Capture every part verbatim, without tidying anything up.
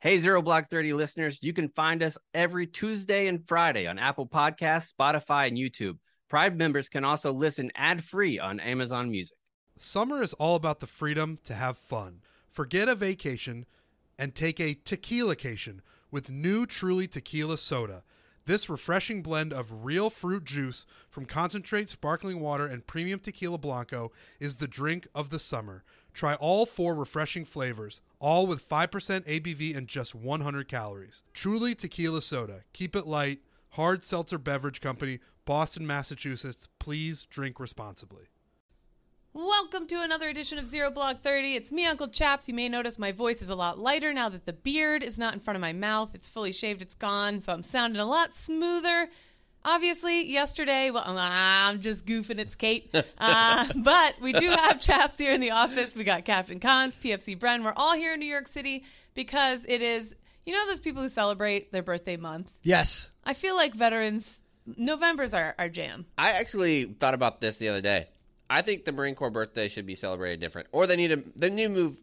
Hey, Zero Block thirty listeners, you can find us every Tuesday and Friday on Apple Podcasts, Spotify, and YouTube. Pride members can also listen ad-free on Amazon Music. Summer is all about the freedom to have fun. Forget a vacation and take a tequila-cation with new Truly Tequila Soda. This refreshing blend of real fruit juice from concentrate sparkling water and premium tequila blanco is the drink of the summer. Try all four refreshing flavors, all with five percent A B V and just one hundred calories. Truly Tequila Soda. Keep it light. Hard Seltzer Beverage Company, Boston, Massachusetts. Please drink responsibly. Welcome to another edition of Zero Block thirty. It's me, Uncle Chaps. You may notice my voice is a lot lighter now that the beard is not in front of my mouth. It's fully shaved. It's gone, so I'm sounding a lot smoother. Obviously, yesterday, well, I'm just goofing. It's Kate. Uh, but we do have Chaps here in the office. We got Captain Cons, P F C Bren. We're all here in New York City because it is, you know those people who celebrate their birthday month? Yes. I feel like veterans, November's our, our jam. I actually thought about this the other day. I think the Marine Corps birthday should be celebrated different. Or they need to, they need to move,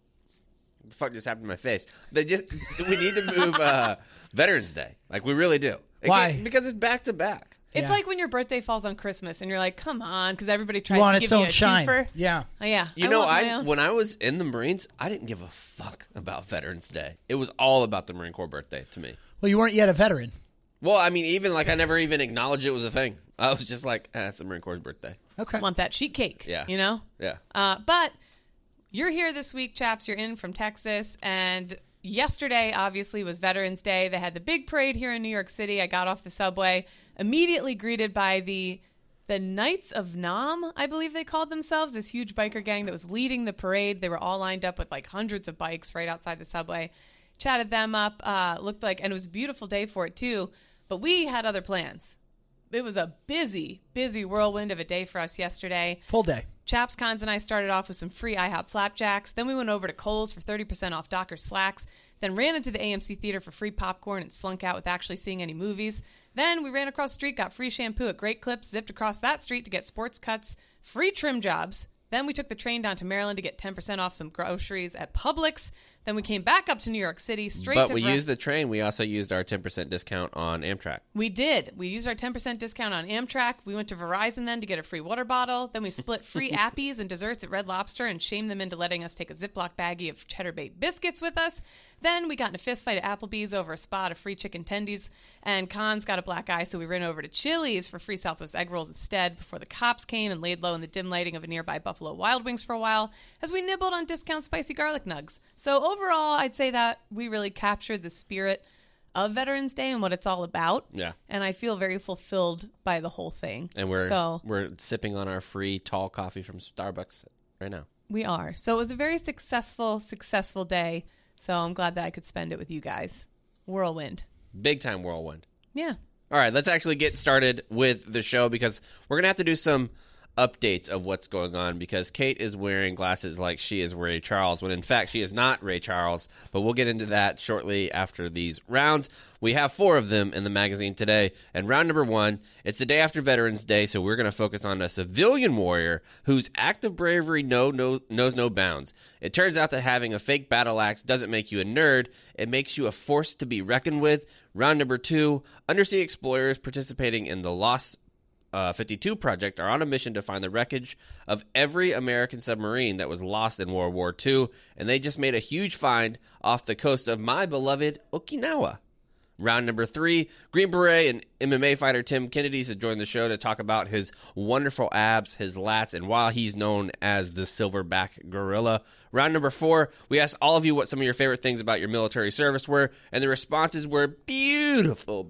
what the fuck just happened to my face? They just, we need to move uh, Veterans Day. Like, we really do. It Why? can- because it's back to back. It's Yeah. like when your birthday falls on Christmas and you're like, come on, because everybody tries You want to its give you own a shine. twofer. Yeah. Oh, yeah. You I know, want my I own. when I was in the Marines, I didn't give a fuck about Veterans Day. It was all about the Marine Corps birthday to me. Well, you weren't yet a veteran. Well, I mean, even like I never even acknowledged it was a thing. I was just like, eh, it's the Marine Corps' birthday. Okay. want that sheet cake. Yeah. You know? Yeah. Uh, but you're here this week, Chaps. You're in from Texas. And yesterday, obviously, was Veterans Day. They had the big parade here in New York City. I got off the subway, immediately greeted by the the Knights of Nam, I believe they called themselves, this huge biker gang that was leading the parade. They were all lined up with like hundreds of bikes right outside the subway. Chatted them up. Uh, looked like, and it was a beautiful day for it too. But we had other plans. It was a busy, busy whirlwind of a day for us yesterday. Full day. Chaps, Cons, and I started off with some free IHOP flapjacks. Then we went over to Kohl's for thirty percent off Docker slacks. Then ran into the A M C Theater for free popcorn and slunk out with actually seeing any movies. Then we ran across the street, got free shampoo at Great Clips, zipped across that street to get sports cuts, free trim jobs. Then we took the train down to Maryland to get ten percent off some groceries at Publix. Then we came back up to New York City, straight But to... we Bre- used the train. We also used our ten percent discount on Amtrak. We did. We used our ten percent discount on Amtrak. We went to Verizon then to get a free water bottle. Then we split free appies and desserts at Red Lobster and shamed them into letting us take a Ziploc baggie of cheddar baked biscuits with us. Then we got in a fist fight at Applebee's over a spot of free chicken tendies. And Cons got a black eye, so we ran over to Chili's for free Southwest egg rolls instead before the cops came and laid low in the dim lighting of a nearby Buffalo Wild Wings for a while as we nibbled on discount spicy garlic nugs. So overall, I'd say that we really captured the spirit of Veterans Day and what it's all about. Yeah. And I feel very fulfilled by the whole thing. And we're so we're sipping on our free tall coffee from Starbucks right now. we are. So it was a very successful, successful day. So I'm glad that I could spend it with you guys. Whirlwind. Big time whirlwind. Yeah. All right, let's actually get started with the show because we're going to have to do some updates of what's going on because Kate is wearing glasses like she is Ray Charles, when in fact she is not Ray Charles. But we'll get into that shortly after these rounds. We have four of them in the magazine today. And round number one, it's the day after Veterans Day, so we're going to focus on a civilian warrior whose act of bravery no, no, knows no bounds. It turns out that having a fake battle axe doesn't make you a nerd. It makes you a force to be reckoned with. Round number two, undersea explorers participating in the Lost Uh, fifty-two project are on a mission to find the wreckage of every American submarine that was lost in World War Two, and they just made a huge find off the coast of my beloved Okinawa. Round number three, Green Beret and M M A fighter Tim Kennedy has joined the show to talk about his wonderful abs, his lats, and why he's known as the Silverback Gorilla. Round number four, we asked all of you what some of your favorite things about your military service were, and the responses were beautiful,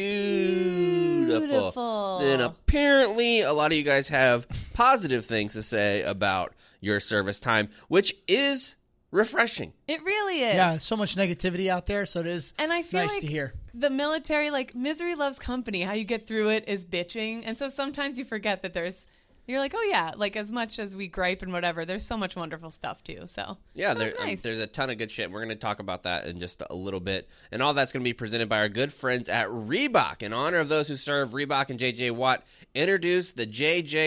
beautiful. Beautiful. And apparently a lot of you guys have positive things to say about your service time, which is refreshing. It really is. Yeah, so much negativity out there, so it is And I feel nice like to hear. the military, like, misery loves company. How you get through it is bitching. And so sometimes you forget that there's, you're like, oh, yeah, like, as much as we gripe and whatever, there's so much wonderful stuff, too. So, Yeah, that there, was nice. um, there's a ton of good shit. We're going to talk about that in just a little bit. And all that's going to be presented by our good friends at Reebok. In honor of those who serve, Reebok and J J Watt introduced the J J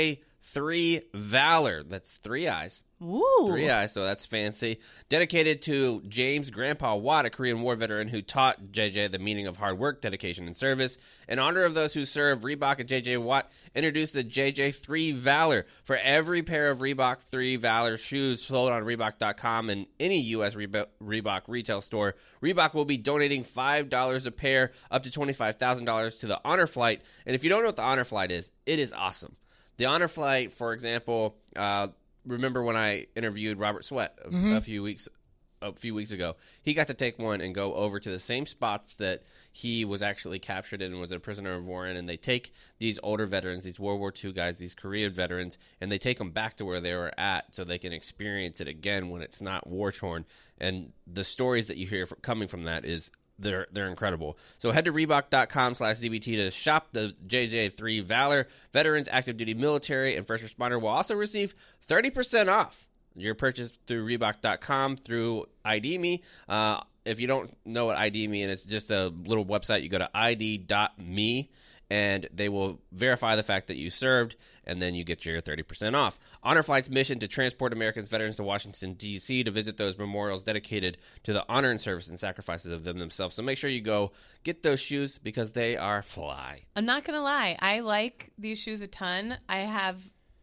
three Valor. That's three eyes. Ooh. Three eyes, so that's fancy. Dedicated to James Grandpa Watt, a Korean War veteran who taught J J the meaning of hard work, dedication, and service. In honor of those who serve, Reebok and J J Watt introduced the J J three Valor. For every pair of Reebok three Valor shoes sold on Reebok dot com and any U S Reebok, Reebok retail store, Reebok will be donating five dollars a pair, up to twenty-five thousand dollars to the Honor Flight. And if you don't know what the Honor Flight is, it is awesome. The Honor Flight, for example, uh, remember when I interviewed Robert Sweat a, mm-hmm. a few weeks a few weeks ago? He got to take one and go over to the same spots that he was actually captured in and was a prisoner of war in, and they take these older veterans, these World War Two guys, these Korean veterans, and they take them back to where they were at so they can experience it again when it's not war-torn. And the stories that you hear from, coming from that is They're they're incredible. So head to Reebok dot com slash Z B T to shop the J J three Valor. Veterans, active duty military, and first responder will also receive thirty percent off your purchase through Reebok dot com through I D Me. Uh, if you don't know what I D Me is, it's just a little website. You go to I D dot me, and they will verify the fact that you served, and then you get your thirty percent off. Honor Flight's mission to transport Americans veterans to Washington, D C to visit those memorials dedicated to the honor and service and sacrifices of them themselves. So make sure you go get those shoes because they are fly. I'm not going to lie. I like these shoes a ton. I have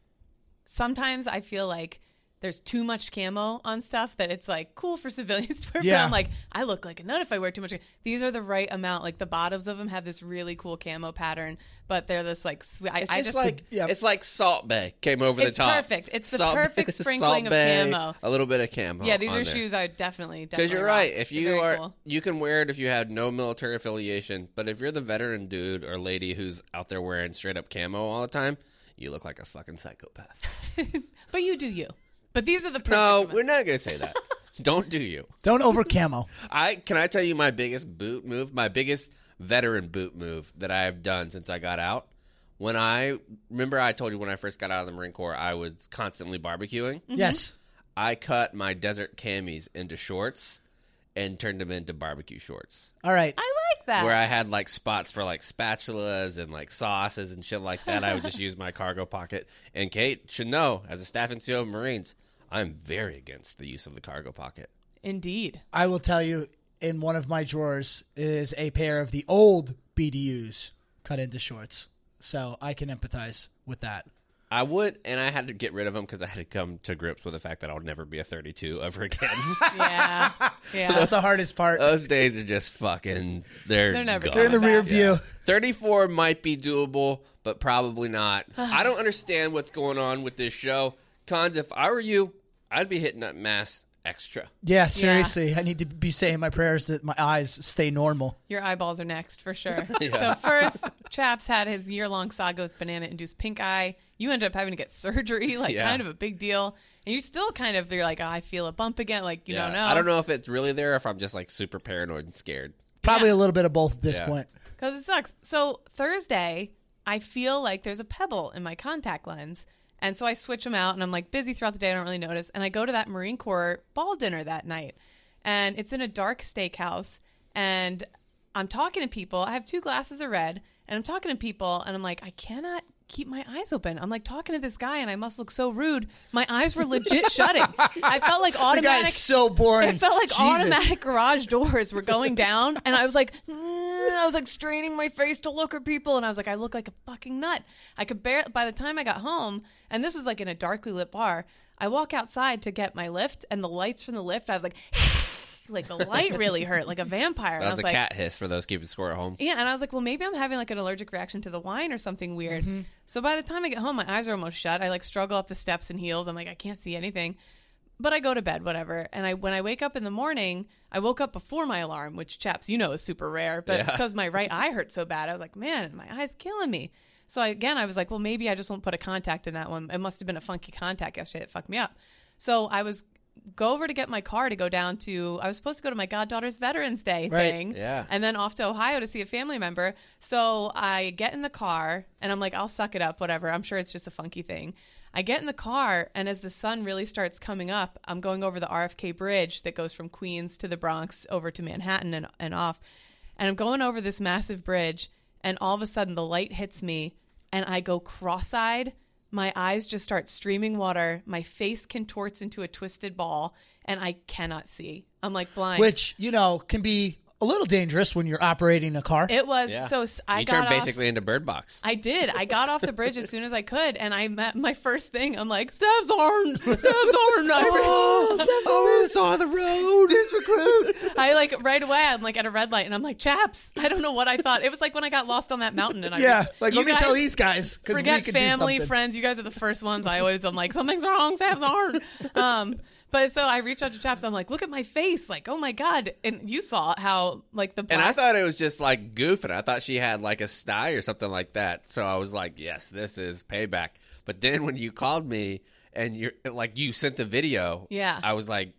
– sometimes I feel like there's too much camo on stuff that it's like cool for civilians to wear. Yeah. But I'm like, I look like a nut if I wear too much. These are the right amount. Like the bottoms of them have this really cool camo pattern, but they're this like sweet. I, It's I just, just like yeah. it's like Salt Bay came over It's the top. perfect. It's the Salt perfect Bay- sprinkling Salt of Bay, camo. A little bit of camo. Yeah, these on are there. shoes I would definitely Because definitely you're rock. right. If They're you very are, cool. you can wear it if you had no military affiliation. But if you're the veteran dude or lady who's out there wearing straight up camo all the time, you look like a fucking psychopath. But you do you. But these are the perfect No, amount. we're not gonna say that. Don't do you. Don't over camo. I can I tell you my biggest boot move, my biggest veteran boot move that I have done since I got out. When I remember, I told you when I first got out of the Marine Corps, I was constantly barbecuing. Mm-hmm. Yes. I cut my desert camis into shorts and turned them into barbecue shorts. All right. I like that. Where I had like spots for like spatulas and like sauces and shit like that. I would just use my cargo pocket. And Kate should know, as a staff N C O of Marines, I'm very against the use of the cargo pocket. Indeed. I will tell you, in one of my drawers is a pair of the old B D Us cut into shorts. So I can empathize with that. I would, and I had to get rid of them because I had to come to grips with the fact that I'll never be a thirty-two ever again. Yeah. Yeah. That's the hardest part. Those days are just fucking, they're They're never gone. They're in the coming rear back. view. thirty-four might be doable, but probably not. I don't understand what's going on with this show. Cons, if I were you, I'd be hitting up Mass extra. Yeah, seriously. I need to be saying my prayers that my eyes stay normal. Your eyeballs are next for sure. Yeah. So first, Chaps had his year-long saga with banana-induced pink eye. You ended up having to get surgery, like Yeah. kind of a big deal. And you still kind of, you're like, oh, I feel a bump again. Like, you Yeah. don't know. I don't know if it's really there or if I'm just like super paranoid and scared. Probably Yeah. a little bit of both at this Yeah. point. Because it sucks. So Thursday, I feel like there's a pebble in my contact lens. And so I switch them out, and I'm like busy throughout the day. I don't really notice. And I go to that Marine Corps ball dinner that night. And it's in a dark steakhouse. And I'm talking to people. I have two glasses of red. And I'm talking to people. And I'm like, I cannot keep my eyes open. I'm like talking to this guy, and I must look so rude. My eyes were legit shutting. I felt like The guy automatic. is so boring. It felt like Jesus. automatic garage doors were going down, and I was like, "Mm," I was like straining my face to look at people, and I was like, I look like a fucking nut. I could bear. By the time I got home, and this was like in a darkly lit bar, I walk outside to get my lift, and the lights from the lift, I was like, like the light really hurt, like a vampire. And That I was was a like, cat hiss for those keeping score at home. yeah, and I was like, well, maybe I'm having like an allergic reaction to the wine or something weird. So by the time I get home, my eyes are almost shut. I like struggle up the steps in heels. I'm like, I can't see anything. But I go to bed, whatever. And I when I wake up in the morning, I woke up before my alarm, which, chaps, you know is super rare. But it's Yeah. because my right eye hurt so bad. I was like, man, my eye's killing me. So I, again, I was like, well, maybe I just won't put a contact in that one. It must have been a funky contact yesterday that fucked me up. So I was go over to get my car to go down to, I was supposed to go to my goddaughter's Veterans Day Right. thing. Yeah. And then off to Ohio to see a family member. So I get in the car, and I'm like, I'll suck it up, whatever. I'm sure it's just a funky thing. I get in the car, and as the sun really starts coming up, I'm going over the R F K bridge that goes from Queens to the Bronx over to Manhattan and, and off. And I'm going over this massive bridge, and all of a sudden the light hits me, and I go cross-eyed. my eyes just start streaming water. My face contorts into a twisted ball, and I cannot see. I'm like blind. Which, you know, can be a little dangerous when you're operating a car. It was. Yeah. So s- I You got turned off, basically into Bird Box. I did. I got off the bridge as soon as I could, and I met my first thing. I'm like, Steph Zorn! Steph Zorn! Oh, it's on the road. This recruit. I like right away. I'm like at a red light, and I'm like, chaps. I don't know what I thought. It was like when I got lost on that mountain, and I yeah, reached- like you let me guys tell these guys because we forget could do family, something. friends. You guys are the first ones. I always I'm like something's wrong. Steph Zorn. Um, but so I reached out to chaps. I'm like, look at my face. Like, oh my god. And you saw how like the black- And I thought it was just like goofing. I thought she had like a sty or something like that. So I was like, yes, this is payback. But then when you called me and you're like, you sent the video. Yeah. I was like,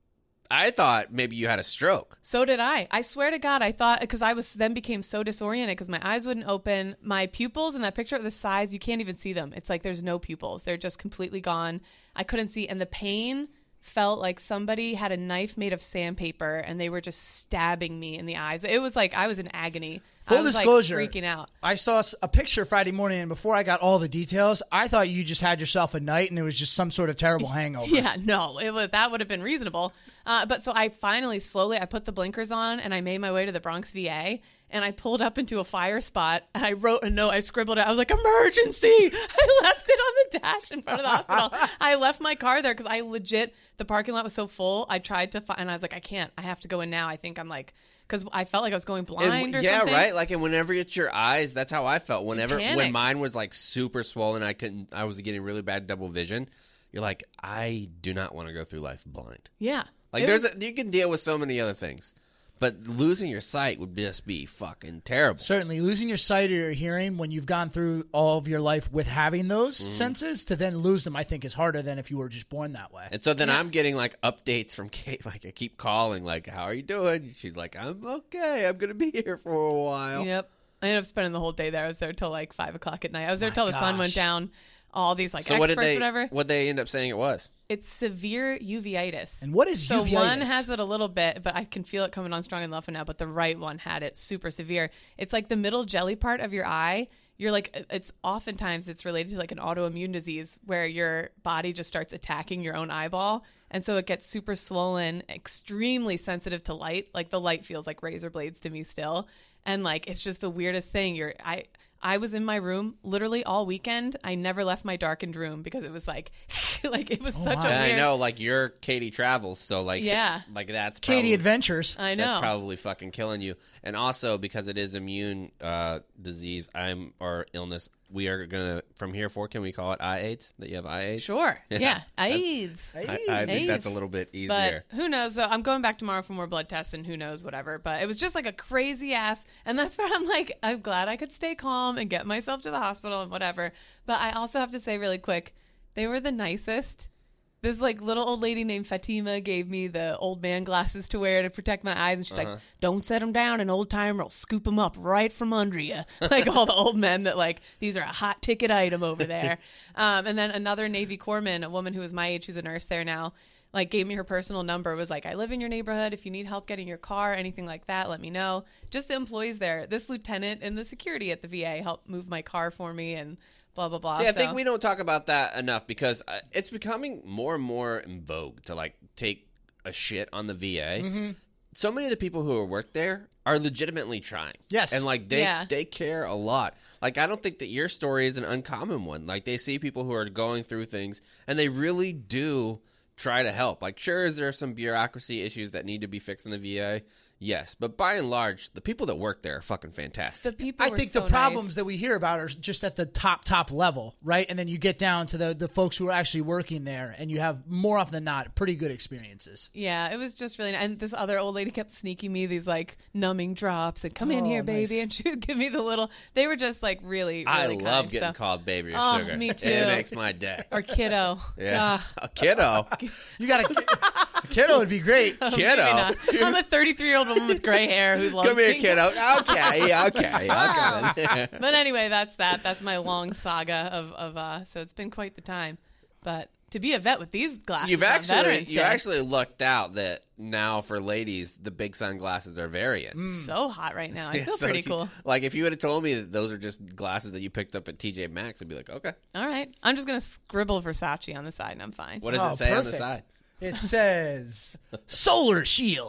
I thought maybe you had a stroke. So did I. I swear to God, I thought because I was then became so disoriented because my eyes wouldn't open. My pupils in that picture are the size you can't even see them. It's like there's no pupils; they're just completely gone. I couldn't see, and the pain felt like somebody had a knife made of sandpaper and they were just stabbing me in the eyes. It was like I was in agony. Full I was, disclosure, like, freaking out. I saw s- a picture Friday morning, and before I got all the details, I thought you just had yourself a night, and it was just some sort of terrible hangover. Yeah, no, it was that would have been reasonable. Uh, but so I finally, slowly, I put the blinkers on and I made my way to the Bronx V A. And I pulled up into a fire spot and I wrote a note. I scribbled it. I was like, emergency. I left it on the dash in front of the hospital. I left my car there because I legit, the parking lot was so full. I tried to find, and I was like, I can't. I have to go in now. I think I'm like, because I felt like I was going blind And- or yeah, something. right. Like, and whenever it's your eyes, that's how I felt. Whenever when panic. mine was like super swollen, I couldn't. I was getting really bad double vision. You're like, I do not want to go through life blind. Yeah. Like, It there's was- a, you can deal with so many other things, but losing your sight would just be fucking terrible. Certainly, losing your sight or your hearing when you've gone through all of your life with having those Mm-hmm. senses, to then lose them, I think, is harder than if you were just born that way. And so then I'm getting like updates from Kate. Like, I keep calling, like, how are you doing? She's like, I'm okay. I'm gonna be here for a while. Yep. I ended up spending the whole day there. I was there till like five o'clock at night. I was there My till the sun went gosh. down. All these like So what experts, did they? whatever. What they end up saying it was? It's severe uveitis. And what is so uveitis? one has it a little bit, but I can feel it coming on strong and low now. But the right one had it super severe. It's like the middle jelly part of your eye. You're like, it's oftentimes it's related to like an autoimmune disease where your body just starts attacking your own eyeball. And so it gets super swollen, extremely sensitive to light. Like the light feels like razor blades to me still. And like, it's just the weirdest thing. You're, I, I was in my room literally all weekend. I never left my darkened room because it was like, like it was such wow. a And weird. I know, like, you're Katie Travels, so like, Yeah. like that's Katie probably, Adventures. I That's know. probably fucking killing you. And also because it is immune uh, disease, I'm or illness. We are gonna from here forward. Can we call it eye AIDS? That you have eye AIDS? Sure. Yeah. Yeah. AIDS. I, I think that's a AIDS. little bit But easier. who knows? So I'm going back tomorrow for more blood tests and who knows, whatever. But it was just like a crazy ass. And that's where I'm like, I'm glad I could stay calm and get myself to the hospital and whatever. But I also have to say really quick, they were the nicest. This like little old lady named Fatima gave me the old man glasses to wear to protect my eyes, and she's Uh-huh. like, "Don't set them down. An old timer will scoop them up right from under you." Like all the old men that like these are a hot ticket item over there. um, and then another Navy corpsman, a woman who was my age, who's a nurse there now, like gave me her personal number. Was like, "I live in your neighborhood. If you need help getting your car, anything like that, let me know." Just the employees there. This lieutenant and the security at the V A helped move my car for me and. Blah blah blah. See, I So- think we don't talk about that enough because uh, it's becoming more and more in vogue to like take a shit on the V A. Mm-hmm. So many of the people who work there are legitimately trying. Yes. and like they Yeah. they care a lot. Like I don't think that your story is an uncommon one. Like they see people who are going through things and they really do try to help. Like sure, is there some bureaucracy issues that need to be fixed in the V A? Yes, but by and large, the people that work there are fucking fantastic. the people. I were think so the problems nice. that we hear about are just at the top, top level, right? And then you get down to the, the folks who are actually working there, and you have, more often than not, pretty good experiences. Yeah, it was just really nice. And this other old lady kept sneaking me these like numbing drops and come in Oh, here, baby. nice. And she would give me the little, they were just like really, really I kind, love getting so. called baby or Oh, sugar. me too. It makes my day. Or kiddo. Yeah, Ugh. a kiddo. You got a, a kiddo would be great. Maybe Kiddo. not. I'm a thirty-three year old woman with gray hair who loves Come here, being- kiddo. Okay, okay, okay. But anyway, that's that. That's my long saga of, of uh, so it's been quite the time. But to be a vet with these glasses. You've on actually Veterans you Day. actually lucked out that now for ladies the big sunglasses are variant. so hot right now. I Yeah, feel so pretty if you- cool. Like if you would have told me that those are just glasses that you picked up at T J Maxx, I'd be like, okay. All right. I'm just going to scribble Versace on the side and I'm fine. What does Oh, it say on the perfect. side? It says Solar Shield.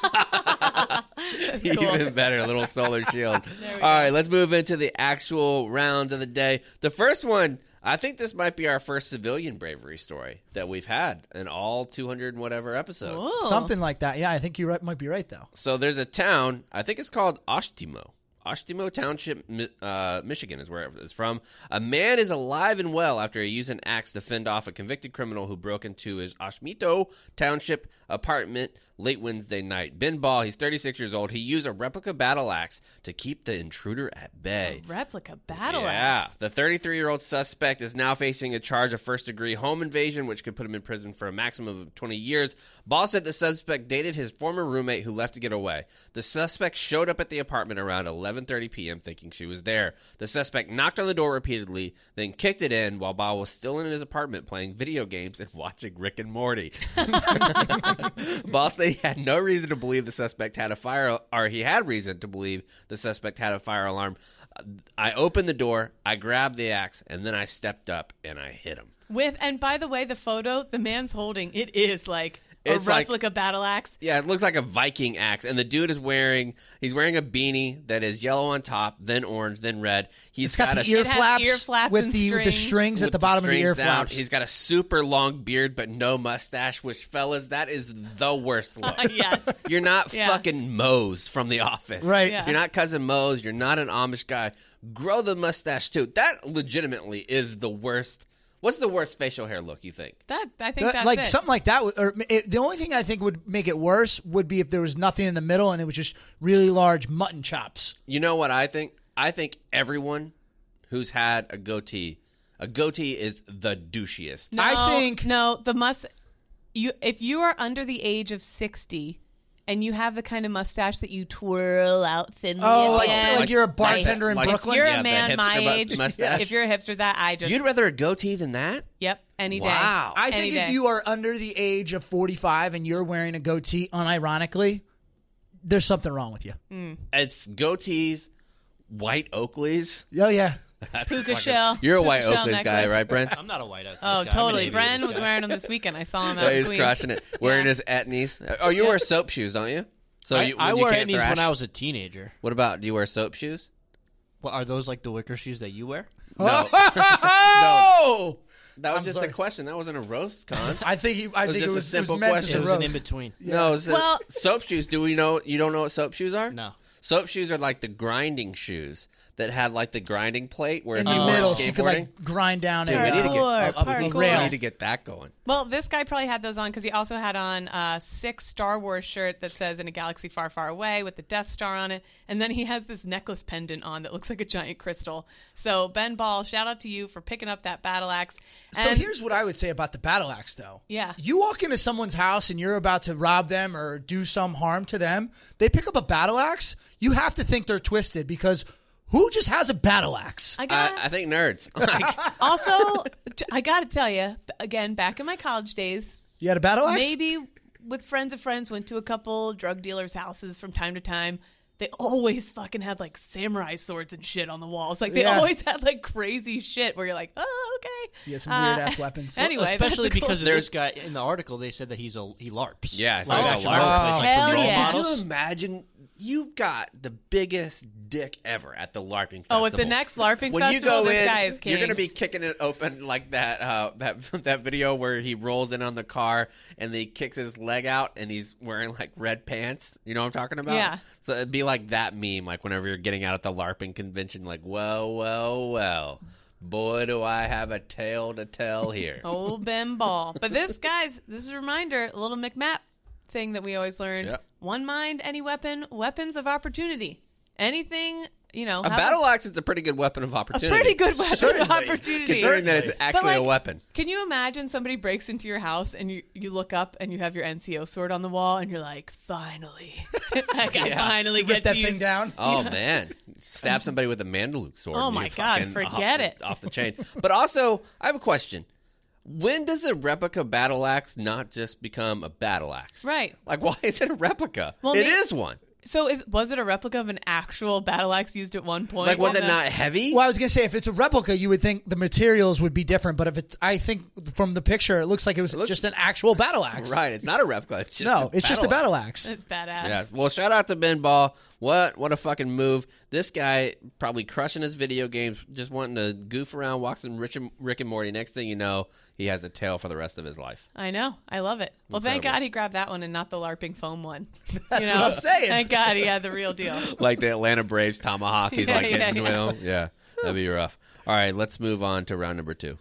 Even better, a little solar shield. There All we right, let's move into the actual rounds of the day. The first one, I think this might be our first civilian bravery story that we've had in all two hundred and whatever episodes. Whoa. Something like that. Yeah, I think you right, might be right, though. So there's a town, I think it's called Oshtemo. Oshtemo Township, Mi- uh, Michigan is where it's from. A man is alive and well after he used an axe to fend off a convicted criminal who broke into his Oshtemo Township apartment late Wednesday night. Ben Ball, he's thirty-six years old. He used a replica battle axe to keep the intruder at bay. Replica battle Yeah. axe. The thirty-three-year-old suspect is now facing a charge of first-degree home invasion, which could put him in prison for a maximum of twenty years. Ball said the suspect dated his former roommate who left to get away. The suspect showed up at the apartment around eleven thirty p.m. thinking she was there. The suspect knocked on the door repeatedly, then kicked it in while Ball was still in his apartment playing video games and watching Rick and Morty. Ball said he had no reason to believe the suspect had a fire, or he had reason to believe the suspect had a fire alarm. I opened the door, I grabbed the axe, and then I stepped up and I hit him. With and by the way, the photo the man's holding, it is like a It's like- replica battle axe. Yeah, it looks like a Viking axe, and the dude is wearing he's wearing a beanie that is yellow on top, then orange, then red. He's It's got, a the ear It has flaps, ear flaps with and the with the strings. strings at with the bottom of the strings ear down. flaps. He's got a super long beard but no mustache, which fellas, that is the worst look. Yes. You're not Yeah. fucking Mose from The Office. Right. Yeah. You're not cousin Mose. You're not an Amish guy. Grow the mustache too. That legitimately is the worst. What's the worst facial hair look you think? That I think That- that's like it. something like that. would- Or it, the only thing I think would make it worse would be if there was nothing in the middle and it was just really large mutton chops. You know what I think? I think everyone who's had a goatee, a goatee is the douchiest. No, I think- no, the must you if you are under the age of sixty and you have the kind of mustache that you twirl out thinly. Oh, at like, the so, end, like you're a bartender in like- if Brooklyn. you're Yeah, a the man hipster my mus- age, mustache. if you're a hipster, that I just You'd rather a goatee than that? yep any day. Wow. I Any think day. if you are under the age of forty-five and you're wearing a goatee, unironically, there's something wrong with you. It's goatees, white Oakleys. Oh yeah, That's Puka fucking- shell. You're a Puka white shell Oakleys guy, necklace. right, Brent? I'm not a white Oak. Oh, totally. Bren was wearing them this weekend. I saw him out Yeah, in he's Queens. crushing it. Wearing Yeah. his etnies. Oh, you wear soap shoes, don't you? So I, you, I when you wore can't etnies thrash? when I was a teenager. What about, do you wear soap shoes? Well, are those like the wicker shoes that you wear? No. oh, That was I'm just sorry. a question. That wasn't a roast, Cons. I think he, I It was think just it a was, simple it was meant question. as a It was an roast. in between. No, it's a- Well- soap shoes. Do we know? You don't know what soap shoes are? No. Soap shoes are like the grinding shoes that had like the grinding plate where In if the you were middle, skateboarding. so you could like grind down Dude, a, we need to get Parkour, a, a, parkour. we rail. need to get that going. Well, this guy probably had those on because he also had on a six Star Wars shirt that says "In a galaxy far, far away" with the Death Star on it, and then he has this necklace pendant on that looks like a giant crystal. So Ben Ball, shout out to you for picking up that battle axe. So And- here's what I would say about the battle axe, though. Yeah. You walk into someone's house and you're about to rob them or do some harm to them. They pick up a battle axe. You have to think they're twisted because who just has a battle axe? I got I, I think nerds. Like, also. I got to tell you again, back in my college days, You had a battle axe? maybe with friends of friends, went to a couple drug dealers' houses from time to time. They always fucking had like samurai swords and shit on the walls. Like they Yeah. always had like crazy shit where you're like, oh, okay. You had some weird Uh, ass weapons. Anyway, especially that's cool. because of There's- this guy in the article, they said that he's a he LARPs. Yeah, so like, he's a actual LARP. roleplays, like, Hell for role yeah. Could models. you imagine? You've got the biggest dick ever at the LARPing festival. Oh, at the next LARPing when festival, you go this in, guy is king. you're going to be kicking it open like that. Uh, that that video where he rolls in on the car and he kicks his leg out and he's wearing like red pants. You know what I'm talking about? Yeah. So it'd be like that meme, like whenever you're getting out at the LARPing convention, like, well, well, well, boy, do I have a tale to tell here. Old Ben Ball. But this, guys, this is a reminder, a little McMap thing that we always learned. Yep. One mind, any weapon, weapons of opportunity. Anything, you know. A have battle axe is a pretty good weapon of a opportunity. pretty good weapon Certainly. of opportunity. Considering that it's actually like, a weapon. Can you imagine somebody breaks into your house and you, you look up and you have your N C O sword on the wall and you're like, finally, I can finally Rip get that to thing use down. Oh man, stab somebody with a Mandaluk sword. Oh, and my you're God, fucking forget off, it. off the chain. But also, I have a question. when does a replica battle axe not just become a battle axe? Right. Like, why is it a replica? Well, it may- is one. So is was it a replica of an actual battle axe used at one point? Like, was in it the- not heavy? Well, I was gonna say if it's a replica, you would think the materials would be different. But if it's, I think from the picture, it looks like it was looks- just an actual battle axe. Right. It's not a replica. It's just No, a it's just a battle battle axe. axe. It's badass. Yeah. Well, shout out to Ben Ball. What what a fucking move. This guy probably crushing his video games, just wanting to goof around, walk some Rick and, Rick and Morty. Next thing you know, he has a tail for the rest of his life. I know. I love it. Well, thank Incredible. God he grabbed that one and not the LARPing foam one. That's You know? what I'm saying. Thank God he had the real deal. Like the Atlanta Braves tomahawk. He's Yeah, like yeah, hitting yeah. with him. Yeah. That'd be rough. All right, let's move on to round number two.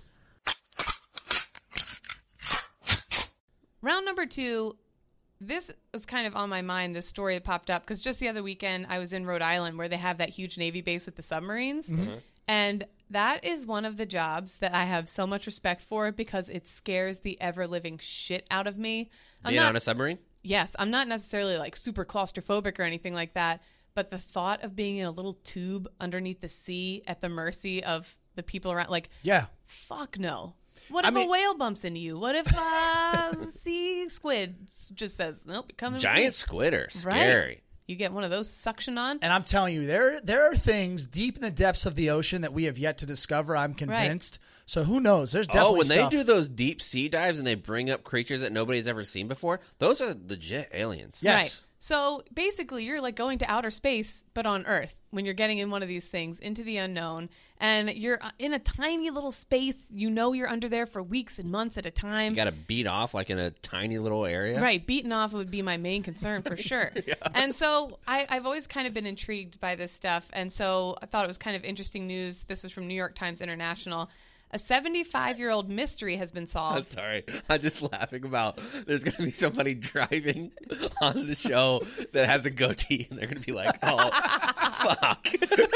Round number two, this was kind of on my mind, this story that popped up, because just the other weekend I was in Rhode Island where they have that huge Navy base with the submarines. Mm-hmm. And that is one of the jobs that I have so much respect for because it scares the ever-living shit out of me. I'm Being not, on a submarine? yes, I'm not necessarily like super claustrophobic or anything like that, but the thought of being in a little tube underneath the sea at the mercy of the people around, like, Yeah. fuck no. What I if mean- a whale bumps into you? What if uh, sea squid just says, nope, you're coming with me." Giant squid are scary. Right. You get one of those suction on. And I'm telling you, there there are things deep in the depths of the ocean that we have yet to discover. I'm convinced. So who knows? There's Oh, definitely when they stuff. do those deep sea dives and they bring up creatures that nobody's ever seen before, those are legit aliens. Yes. Right. So basically, you're like going to outer space, but on Earth when you're getting in one of these things into the unknown. And you're in a tiny little space. You know you're under there for weeks and months at a time. You got to beat off like in a tiny little area. Right, beaten off would be my main concern for sure. And so I, I've always kind of been intrigued by this stuff. And so I thought it was kind of interesting news. This was from New York Times International. A seventy-five-year-old mystery has been I'm solved. sorry. I'm just laughing about there's going to be somebody driving on the show that has a goatee, and they're going to be like, oh, fuck.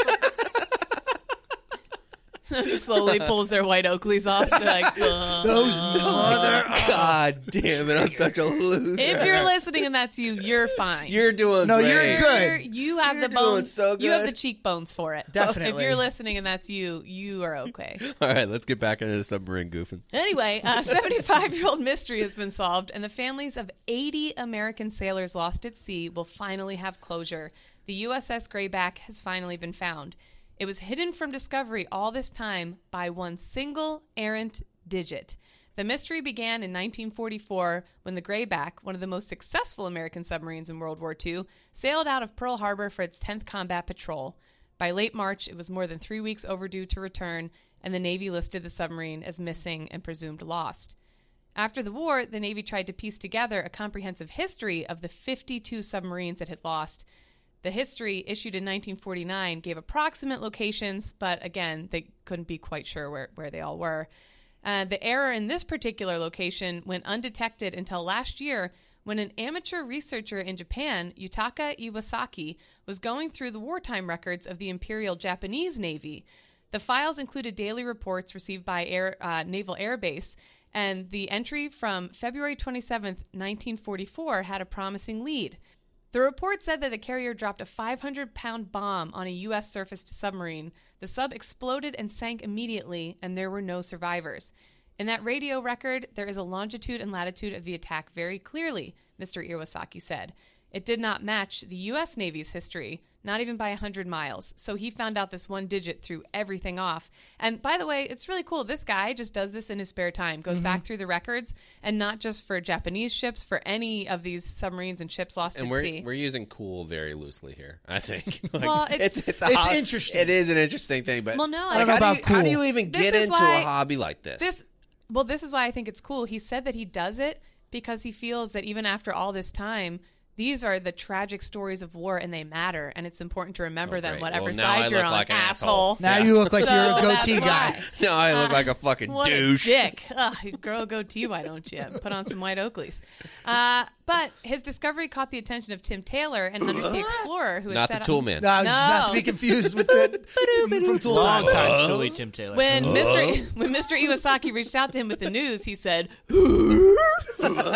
He slowly pulls their white Oakleys off. They're like, "Ugh." Those mother. God damn it. I'm such a loser. If you're listening and that's you, you're fine. You're doing No, you're great. good. You're- You have You're the doing bones. so You have good. the cheekbones for it. Definitely. If you're listening and that's you, you are okay. All right, let's get back into the submarine goofing. Anyway, a seventy-five-year-old mystery has been solved, and the families of eighty American sailors lost at sea will finally have closure. The U S S Greyback has finally been found. It was hidden from discovery all this time by one single errant digit. The mystery began in nineteen forty-four when the Greyback, one of the most successful American submarines in World War Two, sailed out of Pearl Harbor for its tenth Combat Patrol. By late March, it was more than three weeks overdue to return, and the Navy listed the submarine as missing and presumed lost. After the war, the Navy tried to piece together a comprehensive history of the fifty-two submarines it had lost. The history, issued in nineteen forty-nine, gave approximate locations, but again, they couldn't be quite sure where, where they all were. Uh, the error in this particular location went undetected until last year when an amateur researcher in Japan, Yutaka Iwasaki, was going through the wartime records of the Imperial Japanese Navy. The files included daily reports received by Air, uh, Naval Air Base, and the entry from February twenty-seventh, nineteen forty-four had a promising lead. The report said that the carrier dropped a five hundred pound bomb on a U S surfaced submarine. The sub exploded and sank immediately, and there were no survivors. In that radio record, there is a longitude and latitude of the attack very clearly, Mister Iwasaki said. It did not match the U S Navy's history, not even by one hundred miles. So he found out this one digit threw everything off. And by the way, it's really cool. This guy just does this in his spare time, goes back through the records, and not just for Japanese ships, for any of these submarines and ships lost And at we're sea. we're using cool very loosely here, I think. Like, Well, it's- it's, a It's hob- interesting. It is an interesting thing, but Well, no, like, I don't know how, about do you, how do cool. you even This get is into why- a hobby like this? This, well, this is why I think it's cool. He said that he does it because he feels that even after all this time, these are the tragic stories of war, and they matter, and it's important to remember Oh, them, great. whatever Well, now side I you're look on, like an asshole. asshole. Now Yeah. you look like So you're a that's goatee why. guy. no, I look like a fucking What douche. a dick. Ugh, you grow a goatee, why don't you? Put on some white Oakleys. Uh, but his discovery caught the attention of Tim Taylor, an undersea explorer who had Not set the up- tool man. No, just not to No. be confused with the from Tool Long Time. time Philly Tim Taylor. When Mister when Mister Iwasaki reached out to him with the news, he said,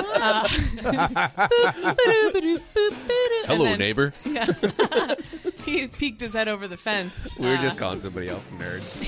uh, Hello, and then- neighbor. Yeah. He he peeked his head over the fence. We were Uh, just calling somebody else nerds.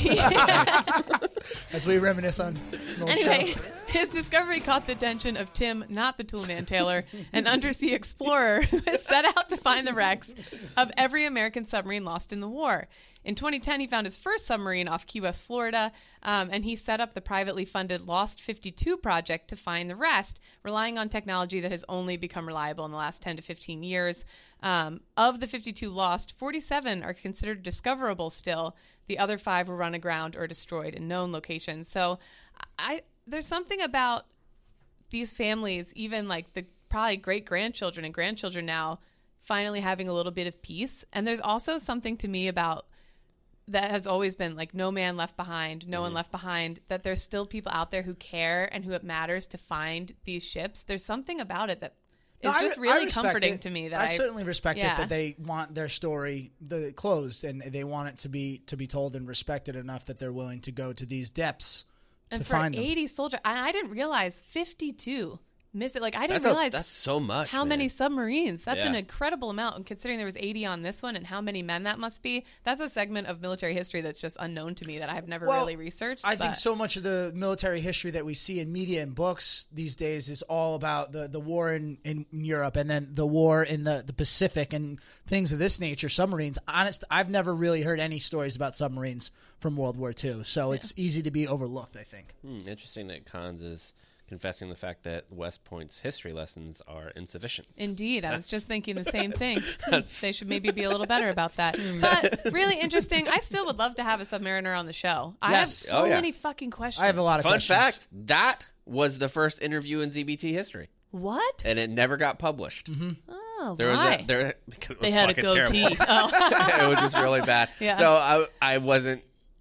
As we reminisce on an old Anyway, show. his discovery caught the attention of Tim, not the Toolman Taylor, an undersea explorer who has set out to find the wrecks of every American submarine lost in the war. In twenty ten, he found his first submarine off Key West, Florida, um, and he set up the privately funded Lost fifty-two project to find the rest, relying on technology that has only become reliable in the last ten to fifteen years. Um, of the fifty-two lost, forty-seven are considered discoverable still. The other five were run aground or destroyed in known locations. So I there's something about these families, even like the probably great-grandchildren and grandchildren now, finally having a little bit of peace. And there's also something to me about that has always been like no man left behind, no mm-hmm. one left behind, that there's still people out there who care and who it matters to find these ships. There's something about it that is No, just I, really I respect comforting it. to me. That I, I, certainly respect yeah. it that they want their story the, closed and they want it to be to be told and respected enough that they're willing to go to these depths and to for find them. eighty soldiers, I, I didn't realize fifty-two missed it. Like I didn't That's, a, realize that's so much. how man. many submarines. That's Yeah. an incredible amount. And considering there was eighty on this one and how many men that must be, that's a segment of military history that's just unknown to me that I've never Well, really researched. I think but- so much of the military history that we see in media and books these days is all about the, the war in, in Europe and then the war in the, the Pacific and things of this nature, submarines. Honest, I've never really heard any stories about submarines from World War Two, so yeah. it's easy to be overlooked, I think. Hmm, interesting that Cons is confessing the fact that West Point's history lessons are insufficient. Indeed. I That's- was just thinking the same thing. That's- They should maybe be a little better about that. But really interesting. I still would love to have a Submariner on the show. I have Yes. so Oh, yeah. many fucking questions. I have a lot of Fun questions. fact, that was the first interview in Z B T history, What? and it never got published. Oh, There was why? a, there because it was they had a fucking goatee. terrible. Oh. It was just really bad. Yeah. So I I wasn't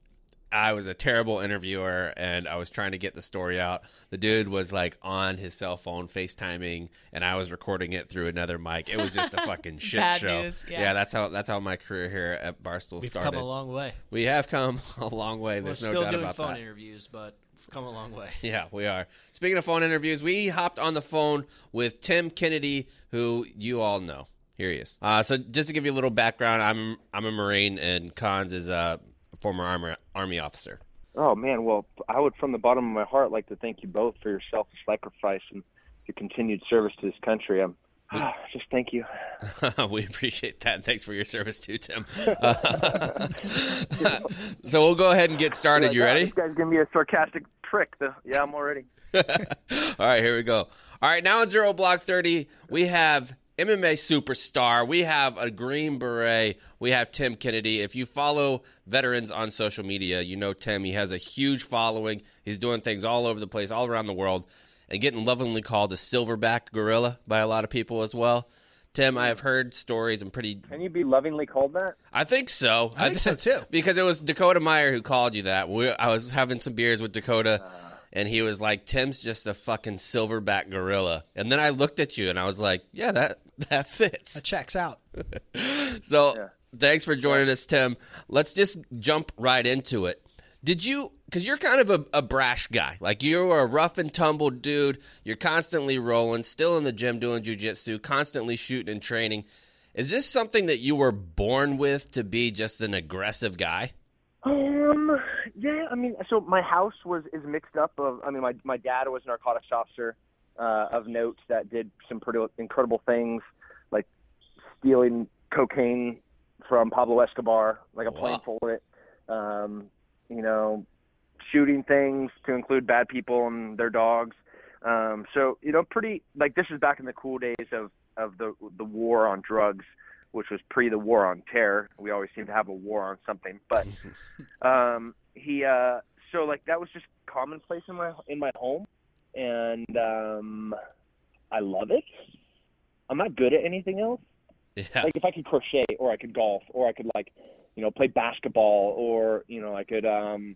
I was a terrible interviewer and I was trying to get the story out. The dude was like on his cell phone FaceTiming and I was recording it through another mic. It was just a fucking shit Bad show. news, yeah. that's how that's how my career here at Barstool We've started. come a long way. We have come a long way. We're There's no still doubt doing about phone that. interviews, but we've come a long way. Yeah, we are. Speaking of phone interviews, we hopped on the phone with Tim Kennedy, who you all know. Here he is. Uh, so just to give you a little background, I'm I'm a Marine, and Cons is a former armor, Army officer. Oh, man. Well, I would, from the bottom of my heart, like to thank you both for your selfless sacrifice and your continued service to this country. Um, just thank you. We appreciate that. And thanks for your service too, Tim. Uh, so we'll go ahead and get started. Like, You "Oh, ready? This guy's giving me a sarcastic prick. Though. Yeah, I'm all ready. All right, here we go. All right, now in Zero Block thirty, we have M M A superstar. We have a Green Beret. We have Tim Kennedy. If you follow veterans on social media, you know Tim. He has a huge following. He's doing things all over the place, all around the world, and getting lovingly called a silverback gorilla by a lot of people as well. Tim, I have heard stories and pretty... Can you be lovingly called that? I think so. I think so, too. Because it was Dakota Meyer who called you that. We, I was having some beers with Dakota, and he was like, Tim's just a fucking silverback gorilla. And then I looked at you, and I was like, yeah, that, that fits. That checks out. So Yeah. thanks for joining us, Tim. Let's just jump right into it. Did you, because you're kind of a, a brash guy. Like, you're a rough and tumble dude. You're constantly rolling, still in the gym doing jujitsu, constantly shooting and training. Is this something that you were born with, to be just an aggressive guy? Um, yeah, I mean, so my house was is mixed up of, I mean, my, my dad was a narcotics officer uh, of note that did some pretty incredible things, like stealing cocaine from Pablo Escobar, like a plane Wow. full of it. Um, you know, shooting things to include bad people and their dogs. Um, so, you know, pretty, like, this is back in the cool days of, of the the war on drugs, which was pre the war on terror. We always seem to have a war on something. But um, he, uh, so, like, that was just commonplace in my in my home. And um, I love it. I'm not good at anything else. Yeah. Like, if I could crochet or I could golf or I could, like, you know, play basketball or, you know, I could um,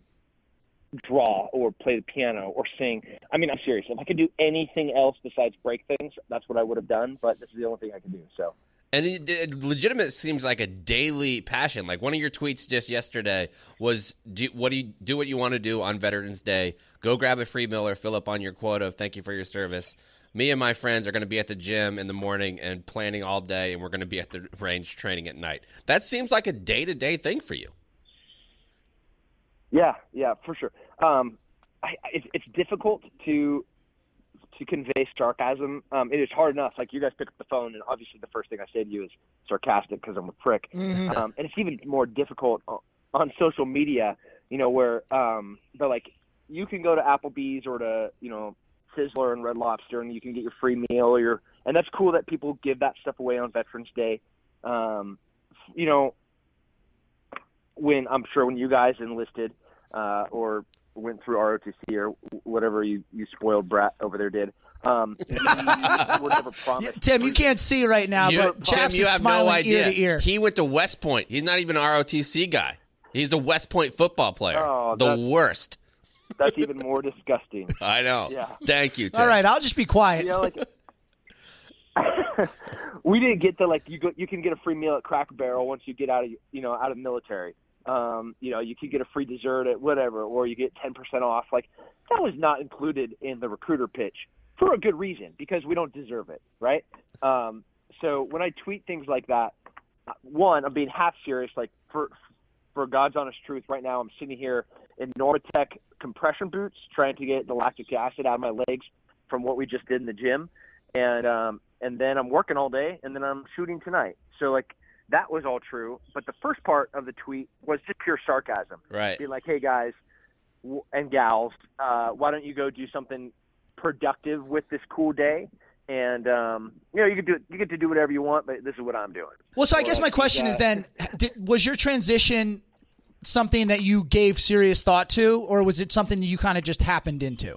draw or play the piano or sing. I mean, I'm serious. If I could do anything else besides break things, that's what I would have done. But this is the only thing I can do. So, And it, it legitimate seems like a daily passion. Like, one of your tweets just yesterday was, do, what do you do what you want to do on Veterans Day. Go grab a free meal or fill up on your quota of thank you for your service. me and my friends are going to be at the gym in the morning and planning all day, and we're going to be at the range training at night. That seems like a day-to-day thing for you. Yeah, yeah, for sure. Um, I, it's, it's difficult to to convey sarcasm. Um, it is hard enough. Like, you guys pick up the phone, and obviously the first thing I say to you is sarcastic because I'm a prick. Mm-hmm. Um, and it's even more difficult on social media, you know, where um, they're like, you can go to Applebee's or to, you know, Sizzler and Red Lobster, and you can get your free meal. Or your, and that's cool that people give that stuff away on Veterans Day. Um, you know, when I'm sure when you guys enlisted uh, or went through R O T C or whatever you, you spoiled brat over there did, um, you were never promised. Yeah, Tim, you can't see right now, You, but Chaps Tim, you is have smiling no idea. ear to ear. He went to West Point. He's not even an R O T C guy. He's a West Point football player. Oh, the that's- worst. That's even more disgusting. I know. Yeah. Thank you, Tim. All right, I'll just be quiet. You know, like we didn't get the like you go, you can get a free meal at Cracker Barrel once you get out of you know out of the military. Um, you know, you could get a free dessert at whatever, or you get ten percent off. Like, that was not included in the recruiter pitch for a good reason, because we don't deserve it, right? Um, so when I tweet things like that, one, I'm being half serious. Like, for for God's honest truth, right now I'm sitting here in Normatec compression boots trying to get the lactic acid out of my legs from what we just did in the gym, and um, and then I'm working all day, and then I'm shooting tonight. So, like, that was all true. But the first part of the tweet was just pure sarcasm. Right. Be like, hey, guys w- and gals, uh, why don't you go do something productive with this cool day? And, um, you know, you could do you get to do whatever you want, but this is what I'm doing. Well, so I Or guess my like, question uh, is then, did, was your transition something that you gave serious thought to, or was it something that you kind of just happened into?